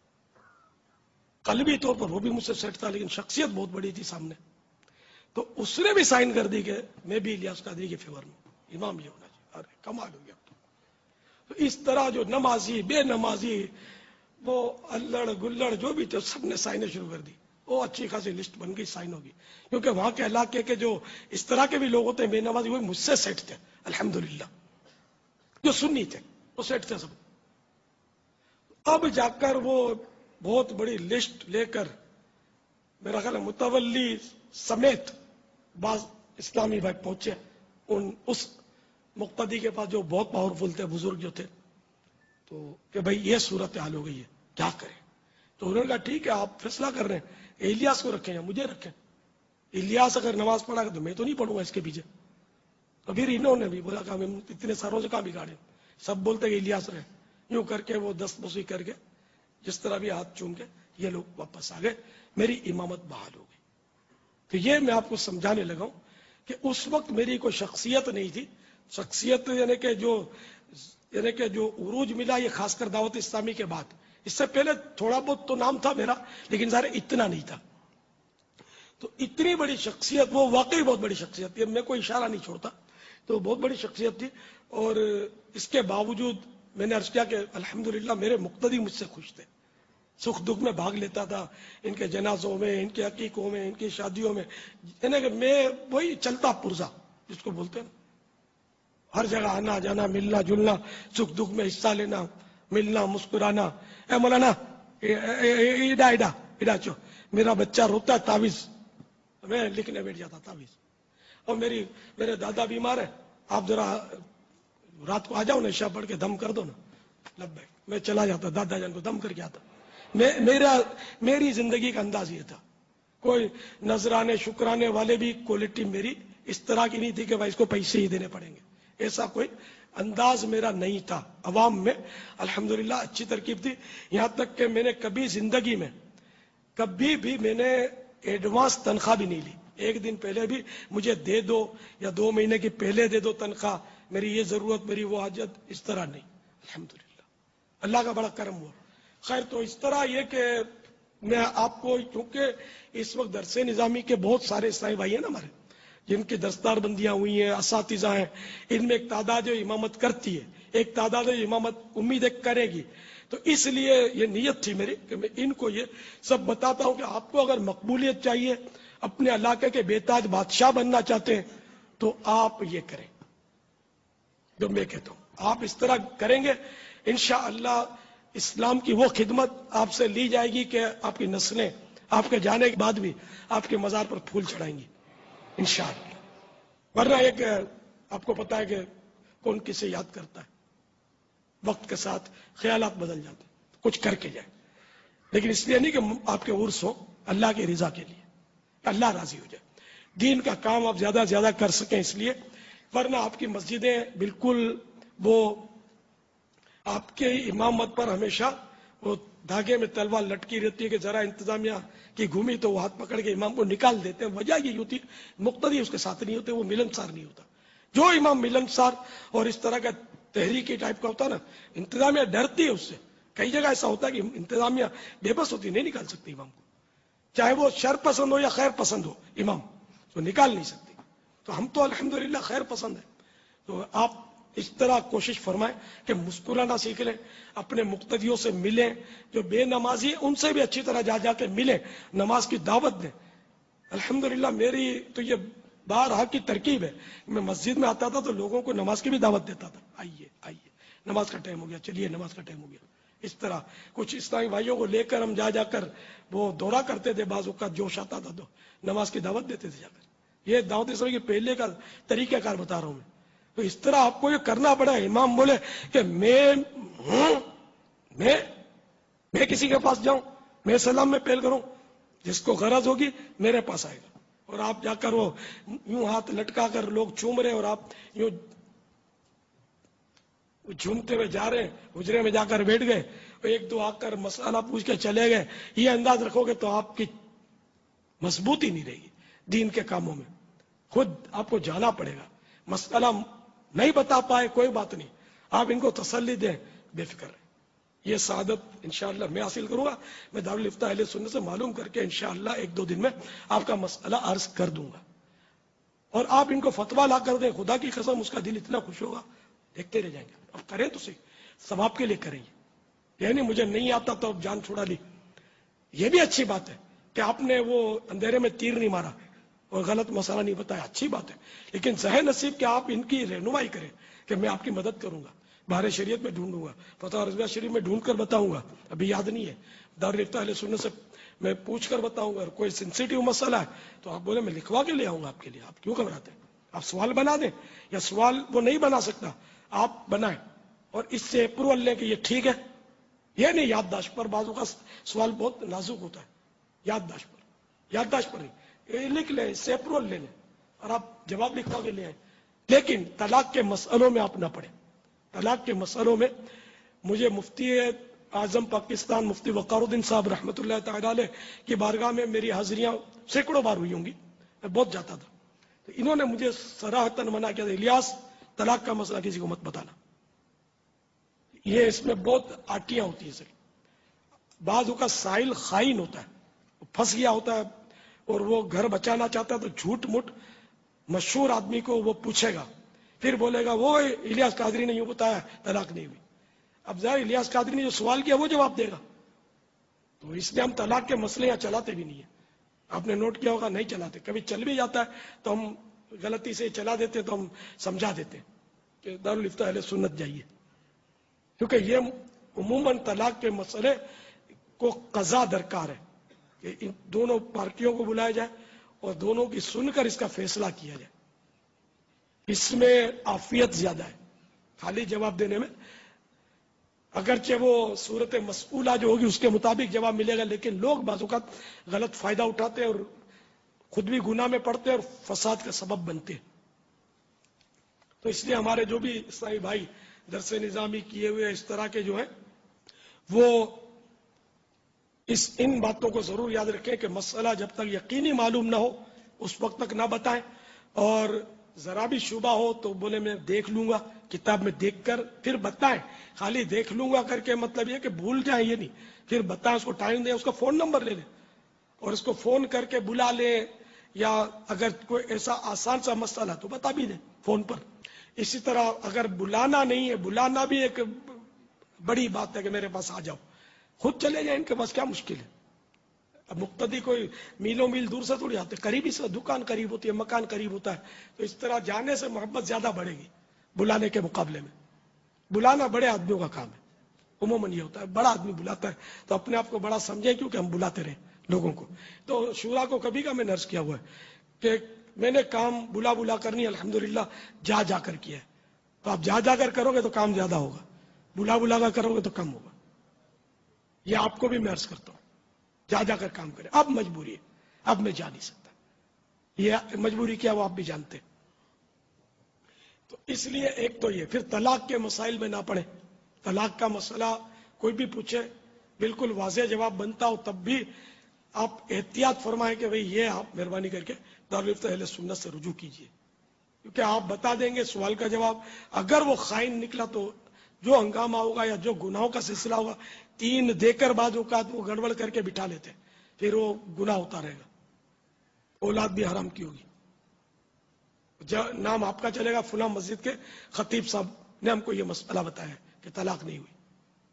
قلبی طور پر, وہ بھی مجھ سے سیٹ تھا لیکن شخصیت بہت بڑی تھی سامنے, تو اس نے بھی سائن کر دی کہ میں بھی الیاس قادری کے فیور میں, امام یہ ہونا چاہیے. ارے کمال ہو گیا. تو اس طرح جو نمازی بے نمازی وہ الڑ گلڑ جو بھی تھے سب نے سائنیں شروع کر دی. وہ اچھی خاصی لسٹ بن گئی سائن ہوگی, کیونکہ وہاں کے علاقے کے جو اس طرح کے بھی لوگ ہوتے ہیں بے نمازی, وہ مجھ سے سیٹ تھے الحمدللہ. جو سنی تھے وہ سیٹ تھے سب. اب جا کر وہ بہت بڑی لسٹ لے کر میرا خیال ہے متولی سمیت بعض اسلامی بھائی پہنچے اس مقتدی کے پاس جو بہت پاورفل تھے, بزرگ جو تھے, تو کہ بھائی یہ صورت حال ہو گئی ہے کیا کریں. تو انہوں نے کہا ٹھیک ہے آپ فیصلہ کر رہے ہیں, الیاس کو رکھیں یا مجھے رکھیں. الیاس اگر نماز پڑھا گا تو میں تو نہیں پڑھوں گا اس کے پیچھے. تو پھر انہوں نے بھی بولا کہ ہم اتنے ساروں سے کہاں بگاڑے, سب بولتے کہ الیاس رہے. یوں کر کے وہ دست بوسی کر کے جس طرح بھی ہاتھ چوم کے یہ لوگ واپس آ گئے, میری امامت بحال ہو گئی. تو یہ میں آپ کو سمجھانے لگا ہوں کہ اس وقت میری کوئی شخصیت نہیں تھی. شخصیت یعنی کہ جو عروج ملا یہ خاص کر دعوت اسلامی کے بعد. اس سے پہلے تھوڑا بہت تو نام تھا میرا, لیکن ظاہر اتنا نہیں تھا. تو اتنی بڑی شخصیت, وہ واقعی بہت بڑی شخصیت تھی, میں کوئی اشارہ نہیں چھوڑتا, تو بہت بڑی شخصیت تھی. اور اس کے باوجود میں نے عرض کیا کہ الحمدللہ میرے مقتدی مجھ سے خوش تھے. سکھ دکھ میں بھاگ لیتا تھا, ان کے جنازوں میں, ان کے عقیقوں میں, ان کی شادیوں میں, یعنی کہ میں وہی چلتا پرزا جس کو بولتے ہیں, ہر جگہ آنا جانا, ملنا جلنا, سکھ دکھ میں حصہ لینا, ملنا, مسکرانا. اے مولانا ایڈا چو, میرا بچہ روتا ہے تعویذ, میں لکھنے بیٹھ جاتا تعویذ. اور میرے دادا بیمار ہے, آپ ذرا رات کو آ جاؤ نا, عشاء پڑھ کے دم کر دو نا. لبیک, میں چلا جاتا دادا جان کو دم کر کے آتا. میری زندگی کا انداز یہ تھا. کوئی نذرانے شکرانے والے بھی کوالٹی میری اس طرح کی نہیں تھی کہ بھائی اس کو پیسے ہی دینے پڑیں گے, ایسا کوئی انداز میرا نہیں تھا. عوام میں الحمدللہ اچھی ترکیب تھی. یہاں تک کہ میں نے کبھی زندگی میں کبھی بھی میں نے ایڈوانس تنخواہ بھی نہیں لی. ایک دن پہلے بھی مجھے دے دو یا 2 مہینے کی پہلے دے دو تنخواہ, میری یہ ضرورت, میری وہ حاجت, اس طرح نہیں. الحمدللہ اللہ کا بڑا کرم ہوا. خیر, تو اس طرح یہ کہ میں آپ کو, کیونکہ اس وقت درس نظامی کے بہت سارے اسلامی بھائی ہیں نا ہمارے, جن کی دستار بندیاں ہوئی ہیں, اساتذہ ہیں, ان میں ایک تعداد جو امامت کرتی ہے, ایک تعداد جو امامت امید کرے گی. تو اس لیے یہ نیت تھی میری کہ میں ان کو یہ سب بتاتا ہوں کہ آپ کو اگر مقبولیت چاہیے, اپنے علاقے کے بے تاج بادشاہ بننا چاہتے ہیں, تو آپ یہ کریں جو میں کہتا ہوں. آپ اس طرح کریں گے انشاءاللہ اسلام کی وہ خدمت آپ سے لی جائے گی کہ آپ کی نسلیں آپ کے جانے کے بعد بھی آپ کے مزار پر پھول چڑھائیں گی انشاءاللہ. ورنہ ایک آپ کو پتا ہے کہ کون کسے یاد کرتا ہے. وقت کے ساتھ خیالات بدل جاتے ہیں، کچھ کر کے جائیں، لیکن اس لیے نہیں کہ آپ کے عرس ہو، اللہ کی رضا کے لیے، اللہ راضی ہو جائے، دین کا کام آپ زیادہ سے زیادہ کر سکیں اس لیے. ورنہ آپ کی مسجدیں بالکل وہ آپ کے امامت پر ہمیشہ وہ دھاگے میں تلوار لٹکی رہتی ہے کہ ذرا انتظامیہ کی گھومی تو وہ ہاتھ پکڑ کے امام کو نکال دیتے ہیں. وجہ یہ ہوتی مقتدی اس کے ساتھ نہیں ہوتے، وہ ملنسار نہیں ہوتا. جو امام ملنسار اور اس طرح کا تحریکی ٹائپ کا ہوتا ہے نا، انتظامیہ ڈرتی ہے اس سے. کئی جگہ ایسا ہوتا ہے کہ انتظامیہ بے بس ہوتی، نہیں نکال سکتی امام کو، چاہے وہ شر پسند ہو یا خیر پسند ہو، امام تو نکال نہیں سکتی. تو ہم تو الحمدللہ خیر پسند ہیں. تو آپ اس طرح کوشش فرمائیں کہ مسکرانا سیکھ لیں، اپنے مقتدیوں سے ملیں، جو بے نمازی ہیں ان سے بھی اچھی طرح جا کے ملیں، نماز کی دعوت دیں. الحمدللہ میری تو یہ بارہا کی ترکیب ہے، میں مسجد میں آتا تھا تو لوگوں کو نماز کی بھی دعوت دیتا تھا، آئیے آئیے نماز کا ٹائم ہو گیا، چلیے نماز کا ٹائم ہو گیا. اس طرح کچھ اسلامی بھائیوں کو لے کر ہم جا کر وہ دورہ کرتے تھے، بعض اوقات جوش آتا تھا تو نماز کی دعوت دیتے تھے جا کر. یہ دعوت اسلامی کے پہلے کا طریقہ کار بتا رہا ہوں میں. تو اس طرح آپ کو یہ کرنا پڑا. امام بولے کہ میں کسی کے پاس جاؤں، میں سلام میں پہل کروں، جس کو غرض ہوگی میرے پاس آئے گا. اور آپ جا کر وہ یوں ہاتھ لٹکا کر لوگ چوم رہے اور آپ یوں جھومتے ہوئے جا رہے ہیں، حجرے میں جا کر بیٹھ گئے، ایک دو آ کر مسئلہ پوچھ کے چلے گئے، یہ انداز رکھو گے تو آپ کی مضبوطی نہیں رہے گی دین کے کاموں میں. خود آپ کو جانا پڑے گا. مسئلہ نہیں بتا پائے کوئی بات نہیں، آپ ان کو تسلی دیں، بے فکر رہیں. یہ سعادت انشاءاللہ میں حاصل کروں گا. میں دارالفتہ اہل سنت سے معلوم کر کے انشاءاللہ ایک دو دن میں آپ کا مسئلہ عرض کر دوں گا، اور آپ ان کو فتویٰ لا کر دیں. خدا کی قسم اس کا دل اتنا خوش ہوگا، دیکھتے رہ جائیں گے. اب کریں تو صحیح، ثواب کے لیے کریں. یعنی مجھے نہیں آتا تو اب جان چھوڑا لی، یہ بھی اچھی بات ہے کہ آپ نے وہ اندھیرے میں تیر نہیں مارا اور غلط مسئلہ نہیں بتایا، اچھی بات ہے. لیکن ذہن نصیب کہ آپ ان کی رہنمائی کریں کہ میں آپ کی مدد کروں گا، بہار شریعت میں ڈھونڈوں گا، فتح رضویہ شریف میں ڈھونڈ کر بتاؤں گا، ابھی یاد نہیں ہے، دارالفتہ اہل سنت سے میں پوچھ کر بتاؤں گا. اور کوئی سینسیٹیو مسئلہ ہے تو آپ بولے میں لکھوا کے لے آؤں گا آپ کے لیے. آپ کیوں گھبراتے ہیں؟ آپ سوال بنا دیں، یا سوال وہ نہیں بنا سکتا آپ بنائیں اور اس سے اپروول لیں کہ یہ ٹھیک ہے. یہ نہیں یادداشت پر، بعضوں کا سوال بہت نازک ہوتا ہے، یادداشت پر نہیں، لکھ لیں، اس سے اپروول لے لیں اور آپ جواب لکھوا کے لے آئیں. لیکن طلاق کے مسئلوں میں آپ نہ پڑیں. طلاق کے مسئلوں میں مجھے مفتی اعظم پاکستان مفتی وقار الدین صاحب رحمۃ اللہ تعالی علیہ کی بارگاہ میں میری حاضریاں سینکڑوں بار ہوئی ہوں گی، میں بہت جاتا تھا. تو انہوں نے مجھے صراحتاً منع کیا تھا، الیاس طلاق کا مسئلہ کسی کو مت بتانا، یہ اس میں بہت آٹیاں ہوتی ہیں. سر بعض کا سائل خائن ہوتا ہے، پھنس گیا ہوتا ہے اور وہ گھر بچانا چاہتا ہے تو جھوٹ موٹ مشہور آدمی کو وہ پوچھے گا، پھر بولے گا وہ الیاس قادری نے یوں بتایا طلاق نہیں ہوئی. اب ظاہر الیاس قادری نے جو سوال کیا وہ جواب دے گا. تو اس لیے ہم طلاق کے مسئلے یہاں چلاتے بھی نہیں ہیں. آپ نے نوٹ کیا ہوگا نہیں چلاتے، کبھی چل بھی جاتا ہے تو ہم غلطی سے چلا دیتے ہیں، تو ہم سمجھا دیتے ہیں کہ دارالفتہ اہل سنت جائیے. کیونکہ یہ عموماً طلاق کے مسئلے کو قضا درکار ہے کہ ان دونوں پارٹیوں کو بلایا جائے اور دونوں کی سن کر اس کا فیصلہ کیا جائے. اس میں عافیت زیادہ ہے خالی جواب دینے میں. اگرچہ وہ صورت مسئولہ جو ہوگی اس کے مطابق جواب ملے گا، لیکن لوگ بعض اوقات غلط فائدہ اٹھاتے ہیں اور خود بھی گناہ میں پڑتے ہیں اور فساد کا سبب بنتے ہیں. تو اس لیے ہمارے جو بھی اسلامی بھائی درس نظامی کیے ہوئے اس طرح کے جو ہیں وہ ان باتوں کو ضرور یاد رکھیں کہ مسئلہ جب تک یقینی معلوم نہ ہو اس وقت تک نہ بتائیں، اور ذرا بھی شبہ ہو تو بولے میں دیکھ لوں گا، کتاب میں دیکھ کر پھر بتائیں. خالی دیکھ لوں گا کر کے مطلب یہ کہ بھول جائیں، یہ نہیں، پھر بتائیں، اس کو ٹائم دیں، اس کا فون نمبر لے لیں اور اس کو فون کر کے بلا لیں، یا اگر کوئی ایسا آسان سا مسئلہ تو بتا بھی دیں فون پر. اسی طرح اگر بلانا نہیں ہے، بلانا بھی ایک بڑی بات ہے کہ میرے پاس آ جاؤ، خود چلے جائیں، ان کے پاس کیا مشکل ہے. اب مقتدی کوئی میلوں میل دور سے تھوڑی آتے، قریبی سے دکان قریب ہوتی ہے، مکان قریب ہوتا ہے، تو اس طرح جانے سے محبت زیادہ بڑھے گی بلانے کے مقابلے میں. بلانا بڑے آدمیوں کا کام ہے، عموماً یہ ہوتا ہے بڑا آدمی بلاتا ہے تو اپنے آپ کو بڑا سمجھے کیونکہ ہم بلاتے رہے لوگوں کو. تو شورا کو کبھی کا میں نرس کیا ہوا ہے کہ میں نے کام بلا کر نہیں، الحمدللہ جا کر کیا ہے. تو آپ جا کر کرو گے تو کام زیادہ ہوگا. بلا بلا کر کرو گے تو کم ہوگا. یہ آپ کو بھی میں عرض کرتا ہوں، جا کر کام کریں. اب مجبوری ہے، اب میں جا نہیں سکتا. یہ مجبوری کیا وہ آپ بھی جانتے ہیں. تو اس لیے ایک تو یہ، پھر طلاق کے مسائل میں نہ پڑے. طلاق کا مسئلہ کوئی بھی پوچھے، بالکل واضح جواب بنتا ہو تب بھی آپ احتیاط فرمائیں کہ بھئی یہ آپ مہربانی کر کے دارالفتہ اہل سنت سے رجوع کیجیے، کیونکہ آپ بتا دیں گے سوال کا جواب. اگر وہ خائن نکلا تو جو ہنگامہ ہوگا یا جو گناہوں کا سلسلہ ہوگا، 3 دے کر بعض اوقات وہ گڑبڑ کر کے بٹھا لیتے، پھر وہ گناہ ہوتا رہے گا. اولاد بھی حرام کی ہوگی. نام آپ کا چلے گا، فلاں مسجد کے خطیب صاحب نے ہم کو یہ مسئلہ بتایا کہ طلاق نہیں ہوئی.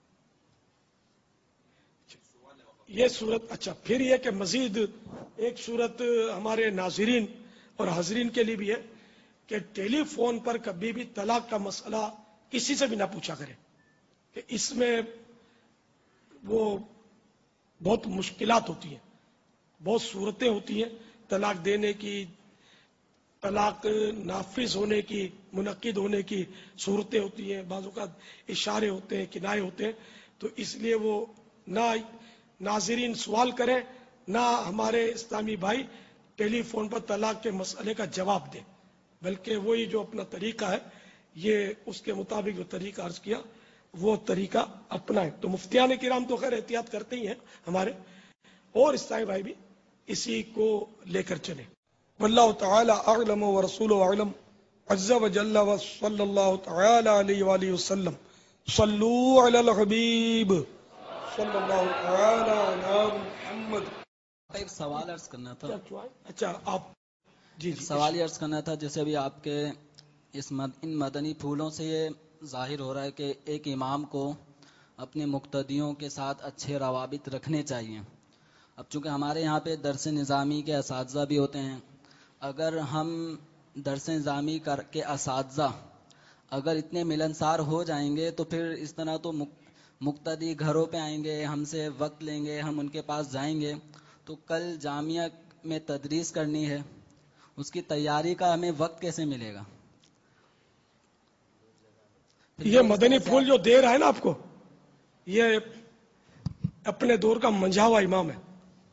یہ صورت. اچھا، پھر یہ کہ مزید ایک صورت ہمارے ناظرین اور حاضرین کے لیے بھی ہے کہ ٹیلی فون پر کبھی بھی طلاق کا مسئلہ کسی سے بھی نہ پوچھا کرے، کہ اس میں وہ بہت مشکلات ہوتی ہیں، بہت صورتیں ہوتی ہیں طلاق دینے کی، طلاق نافذ ہونے کی، منعقد ہونے کی صورتیں ہوتی ہیں، بعض اوقات اشارے ہوتے ہیں، کنائے ہوتے ہیں. تو اس لیے وہ نہ ناظرین سوال کریں، نہ ہمارے اسلامی بھائی ٹیلی فون پر طلاق کے مسئلے کا جواب دیں، بلکہ وہی جو اپنا طریقہ ہے، یہ اس کے مطابق جو طریقہ عرض کیا وہ طریقہ اپنائیں. تو مفتیان کرام تو خیر احتیاط کرتے ہی ہیں ہمارے، اور اسلامی بھائی بھی اسی کو لے کر چلیں. واللہ تعالی اعلم ورسولہ اعلم عز وجل وصلی اللہ تعالی علیہ وآلہ وسلم. صلو علی الحبیب صلی اللہ تعالی علی محمد. ایک سوال عرض کرنا تھا. اچھا آپ جی سوال یہ عرض کرنا تھا، جیسے ابھی آپ کے ان مدنی پھولوں سے یہ ظاہر ہو رہا ہے کہ ایک امام کو اپنے مقتدیوں کے ساتھ اچھے روابط رکھنے چاہیے. اب چونکہ ہمارے یہاں پہ درس نظامی کے اساتذہ بھی ہوتے ہیں، اگر ہم درس نظامی کے اساتذہ اگر اتنے ملنسار ہو جائیں گے تو پھر اس طرح تو مقتدی گھروں پہ آئیں گے، ہم سے وقت لیں گے، ہم ان کے پاس جائیں گے، تو کل جامعہ میں تدریس کرنی ہے، اس کی تیاری کا ہمیں وقت کیسے ملے گا؟ یہ مدنی پھول جو دے رہا ہے نا آپ کو، یہ اپنے دور کا منجھاوا امام ہے.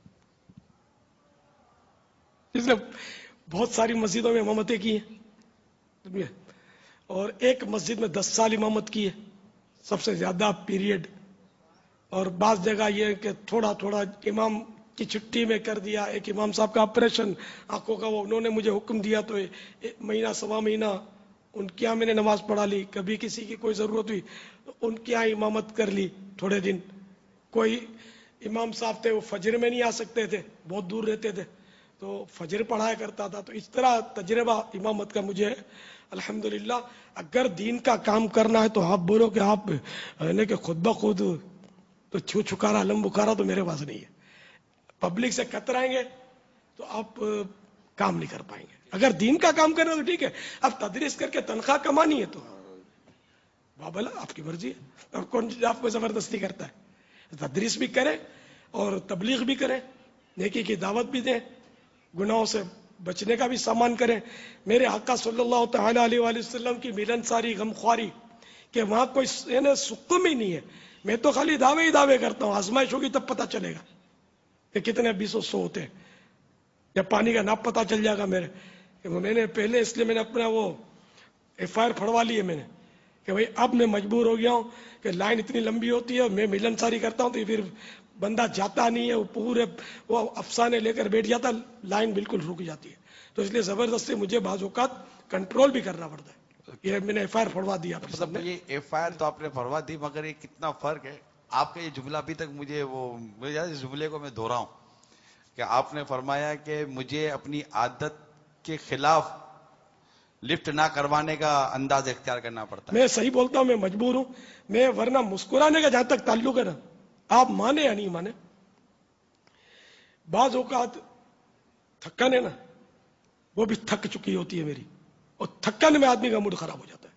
اس نے بہت ساری مسجدوں میں امامتیں کی ہیں، اور ایک مسجد میں 10 سال امامت کی ہے، سب سے زیادہ پیریڈ. اور بعض جگہ یہ کہ تھوڑا تھوڑا امام کی چھٹی میں کر دیا. ایک امام صاحب کا آپریشن آنکھوں کا، وہ انہوں نے مجھے حکم دیا تو مہینہ سوا مہینہ ان کے یہاں میں نے نماز پڑھا لی. کبھی کسی کی کوئی ضرورت ہوئی تو ان کے یہاں امامت کر لی تھوڑے دن. کوئی امام صاحب تھے وہ فجر میں نہیں آ سکتے تھے، بہت دور رہتے تھے، تو فجر پڑھایا کرتا تھا. تو اس طرح تجربہ امامت کا مجھے ہے الحمدللہ. اگر دین کا کام کرنا ہے تو آپ بولو کہ آپ کہ خود بخود تو چھکارا لم بخارا تو میرے پاس نہیں ہے. پبلک سے کترائیں گے تو آپ کام نہیں کر پائیں گے. اگر دین کا کام کرنا تو ٹھیک ہے، اب تدریس کر کے تنخواہ کمانی ہے تو بابلا آپ کی مرضی ہے. اب کون آپ کو زبردستی کرتا ہے؟ تدریس بھی کریں اور تبلیغ بھی کریں، نیکی کی دعوت بھی دیں، گناہوں سے بچنے کا بھی سامان کریں. میرے آقا صلی اللہ تعالی علیہ وآلہ وسلم کی ملنساری، غمخواری، کہ وہاں کوئی سکون ہی نہیں ہے. میں تو خالی دعوے ہی دعوے کرتا ہوں، آزمائش ہوگی تب پتہ چلے گا کہ کتنے 200 ہوتے ہیں، یا پانی کا ناپ پتہ چل جائے گا. میں نے پہلے اس لیے میں نے اپنا وہ FIR پھڑوا لی ہے میں نے، کہ بھائی اب میں مجبور ہو گیا ہوں کہ لائن اتنی لمبی ہوتی ہے، میں ملنساری کرتا ہوں تو پھر بندہ جاتا نہیں ہے، وہ پورے وہ افسانے لے کر بیٹھ جاتا، لائن بالکل رک جاتی ہے. تو اس لیے زبردستی مجھے بعض اوقات کنٹرول بھی کرنا پڑتا ہے. یہ میں نے FIR پھڑوا دیا. مطلب یہ FIR تو آپ نے پھڑوا دی، مگر یہ کتنا فرق ہے. آپ کا یہ جملہ ابھی تک مجھے اس جملے کو میں دہراؤں کہ آپ نے فرمایا کہ مجھے اپنی عادت کے خلاف لفٹ نہ کروانے کا انداز اختیار کرنا پڑتا ہے. میں صحیح بولتا ہوں، میں مجبور ہوں. میں ورنہ مسکرانے کا جہاں تک تعلق ہے نا، آپ مانے یا نہیں مانے، بعض اوقات تھکن ہے نا وہ بھی تھک چکی ہوتی ہے میری، اور تھکن میں آدمی کا موڈ خراب ہو جاتا ہے.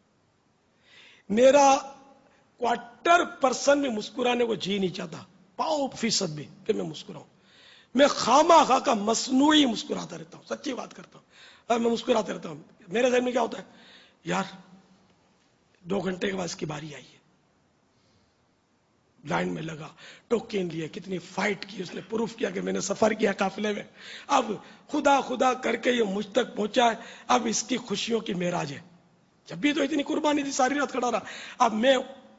میرا 25% بھی مسکرانے کو جی نہیں چاہتا، 5% بھی کہ میں مسکراؤں. میں خواہ کا مصنوعی مسکراتا رہتا ہوں، سچی بات کرتا ہوں، اور میں مسکراتا رہتا ہوں. میرے ذہن میں کیا ہوتا ہے، یار 2 گھنٹے کے بعد اس کی باری آئی ہے، لائن میں لگا, ٹوکین لیے, کتنی فائٹ کی اس نے, پروف کیا کہ میں نے سفر کیا قافلے میں. اب خدا خدا کر کے یہ مجھ تک پہنچا ہے, اب اس کی خوشیوں کی معراج ہے. جب بھی تو اتنی قربانی تھی, ساری رات کھڑا رہا, اب میں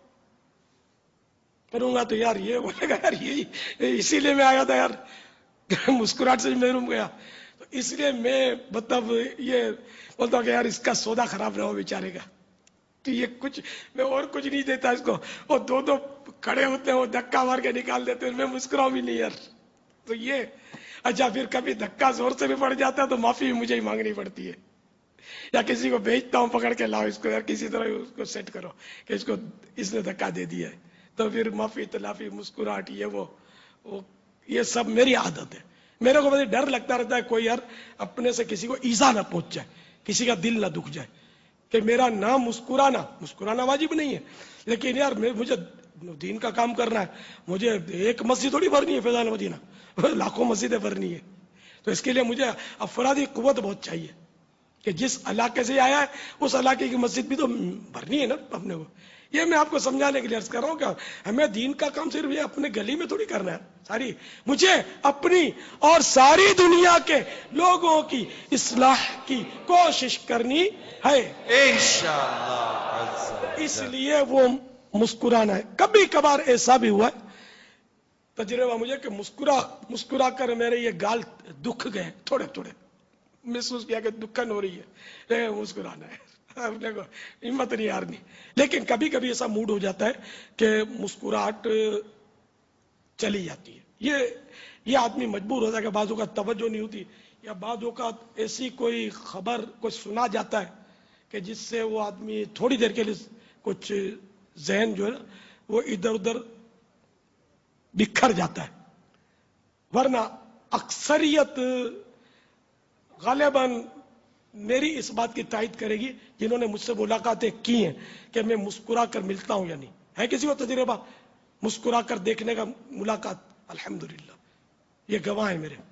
کروں گا تو یار یہ بولے گا یار یہی اسی لیے میں آیا تھا یار, مسکراہٹ سے محروم گیا. تو اس لیے میں مطلب یہ بولتا ہوں کہ یار اس کا سودا خراب نہ ہو بیچارے کا, تو یہ کچھ میں اور کچھ نہیں دیتا اس کو. وہ دو کھڑے ہوتے ہیں, وہ دھکا مار کے نکال دیتے ہیں, میں مسکراؤں بھی نہیں یار. تو یہ اچھا, پھر کبھی دھکا زور سے بھی پڑ جاتا ہے تو معافی بھی مجھے ہی مانگنی پڑتی ہے, یا کسی کو بھیجتا ہوں پکڑ کے, لاؤ اس کو یار کسی طرح اس کو سیٹ کرو کہ اس نے دھکا دے دیا ہے. تو پھر معافی تلافی مسکراہٹ یہ وہ یہ سب میری عادت ہے. میرے کو بس ڈر لگتا رہتا ہے کوئی یار اپنے سے کسی کو ایزا نہ پہنچ جائے, کسی کا دل نہ دکھ جائے, کہ میرا نام مسکرانا واجب نہیں ہے, لیکن یار مجھے دین کا کام کرنا ہے, مجھے ایک مسجد تھوڑی بھرنی ہے فیضان مدینہ, لاکھوں مسجدیں بھرنی ہے. تو اس کے لیے مجھے افرادی قوت بہت چاہیے کہ جس علاقے سے آیا ہے اس علاقے کی مسجد بھی تو بھرنی ہے نا اپنے کو. یہ میں آپ کو سمجھانے کے لیے عرض کر رہا ہوں کہ ہمیں دین کا کام صرف یہ اپنے گلی میں تھوڑی کرنا ہے, ساری مجھے اپنی اور ساری دنیا کے لوگوں کی اصلاح کی کوشش کرنی ہے انشاءاللہ. اس لیے وہ مسکرانا ہے. کبھی کبھار ایسا بھی ہوا ہے تجربہ مجھے کہ مسکرا کر میرے یہ گال دکھ گئے, تھوڑے تھوڑے محسوس کیا کہ دکھن ہو رہی ہے, مسکرانا ہے, اپنے کو ہمت نہیں ہارنی. لیکن کبھی کبھی ایسا موڈ ہو جاتا ہے کہ مسکراہٹ چلی جاتی ہے. یہ آدمی مجبور ہوتا ہے کہ بعض اوقات توجہ نہیں ہوتی, یا بعض اوقات ایسی کوئی خبر کوئی سنا جاتا ہے کہ جس سے وہ آدمی تھوڑی دیر کے لیے کچھ ذہن جو ہے وہ ادھر ادھر بکھر جاتا ہے. ورنہ اکثریت غالباً میری اس بات کی تائید کرے گی جنہوں نے مجھ سے ملاقاتیں کی ہیں کہ میں مسکرا کر ملتا ہوں یا نہیں. ہے کسی کو تجربہ مسکرا کر دیکھنے کا, ملاقات؟ الحمدللہ یہ گواہ ہیں میرے,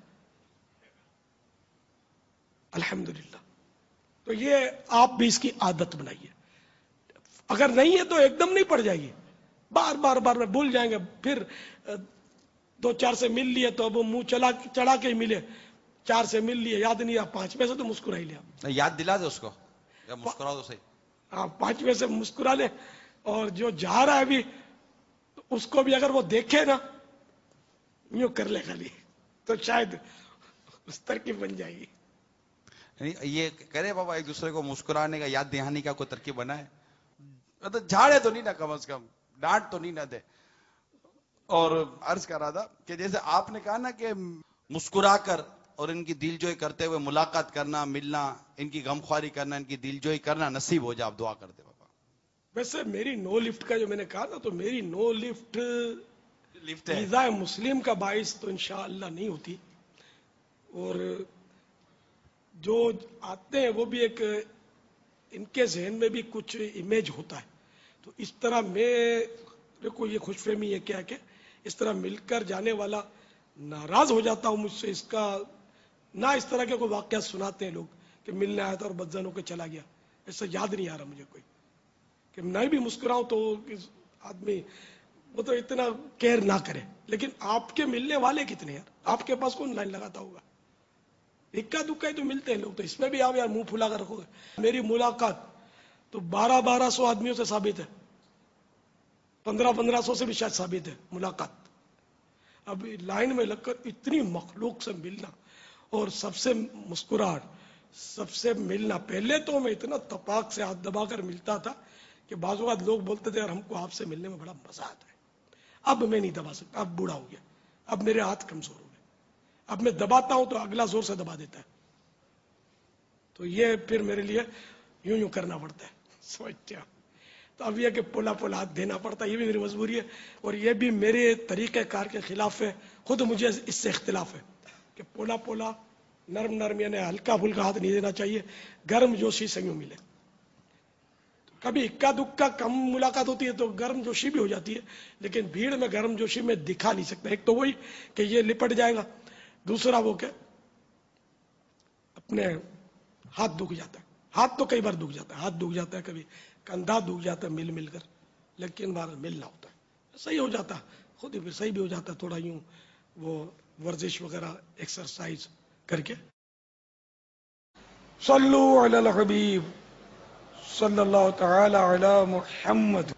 الحمدللہ. تو یہ آپ بھی اس کی عادت بنائیے. اگر نہیں ہے تو ایک دم نہیں پڑ جائے گی, بار بار میں بھول جائیں گے. پھر 2-4 سے مل لیے تو اب منہ چڑھا کے ہی ملے, 4 سے مل لیے یاد نہیں, 5 میں سے تو مسکرا ہی لیا. یاد دلا دے اس کو, مسکراؤ تو صحیح. ہاں 5 میں سے مسکرا لے, اور جو جا رہا ہے ابھی اس کو بھی اگر وہ دیکھے نا یوں کر لے خالی, تو شاید اس ترکیب بن جائے گی. یہ کرے بابا ایک دوسرے کو مسکرانے کا, یاد دہانی کا کوئی ترکیب بنائے, مطلب جھاڑے تو نہیں نا, کم از کم ڈانٹ تو نہیں نہ دے. اور عرض کر رہا تھا کہ جیسے آپ نے کہا نا کہ مسکرا کر اور ان کی دل جوئی کرتے ہوئے ملاقات کرنا, ملنا, ان کی غمخواری کرنا, ان کی دل جوئی کرنا نصیب ہو جائے, آپ دعا کرتے بابا. ویسے میری نو لفٹ کا جو میں نے کہا نا, تو میری نو لفٹ ہے ایذا مسلم کا باعث تو انشاءاللہ نہیں ہوتی. اور جو آتے ہیں وہ بھی ایک ان کے ذہن میں بھی کچھ امیج ہوتا ہے. تو اس طرح میرے کو یہ خوش فہمی ہے کیا کہ اس طرح مل کر جانے والا ناراض ہو جاتا ہوں مجھ سے, اس کا نہ اس طرح کے کوئی واقعات سناتے ہیں لوگ کہ ملنے آیا تھا اور بدزن ہو کے چلا گیا, ایسا یاد نہیں آ رہا مجھے کوئی کہ میں بھی مسکراؤں تو آدمی وہ تو اتنا کیئر نہ کرے. لیکن آپ کے ملنے والے کتنے ہیں, آپ کے پاس کون لائن لگاتا ہوگا؟ اکا دکا ہی تو ملتے ہیں لوگ, تو اس میں بھی آپ یار منہ پھلا کر رکھو گے. میری ملاقات تو 1200 آدمیوں سے ثابت ہے, 1500 سے بھی شاید ثابت ہے ملاقات. اب لائن میں لگ کر اتنی مخلوق سے ملنا اور سب سے مسکراہٹ, سب سے ملنا. پہلے تو میں اتنا تپاک سے ہاتھ دبا کر ملتا تھا کہ بعض اوقات لوگ بولتے تھے یار ہم کو آپ سے ملنے میں بڑا مزہ آتا ہے. اب میں نہیں دبا سکتا, اب بوڑھا ہو گیا, اب میرے ہاتھ کمزور ہو گئے. اب میں دباتا ہوں تو اگلا زور سے دبا دیتا ہے, تو یہ پھر میرے لیے یوں کرنا پڑتا ہے, سمجھتے ہیں. تو اب یہ کہ پولا ہاتھ دینا پڑتا ہے, یہ بھی میری مجبوری ہے, اور یہ بھی میرے طریقہ کار کے خلاف ہے. خود مجھے اس سے اختلاف ہے کہ پولا نرم یعنی ہلکا پھلکا ہاتھ نہیں دینا چاہیے, گرم جوشی سے یوں ملے. کبھی اکا دکا کم ملاقات ہوتی ہے تو گرم جوشی بھی ہو جاتی ہے, لیکن بھیڑ میں گرم جوشی میں دکھا نہیں سکتا. ایک تو وہی کہ یہ لپٹ جائے گا, دوسرا وہ کہ اپنے ہاتھ دکھ جاتا ہے. ہاتھ تو کئی بار دکھ جاتا ہے, ہاتھ دکھ جاتا ہے, کبھی کندھا دکھ جاتا ہے مل کر, لیکن بار ملنا ہوتا ہے. صحیح ہو جاتا، خود ہی پھر صحیح بھی ہو جاتا، تھوڑا یوں وہ ورزش وغیرہ ایکسرسائز کر کے. صلو علی الحبیب صلی اللہ تعالی علی محمد.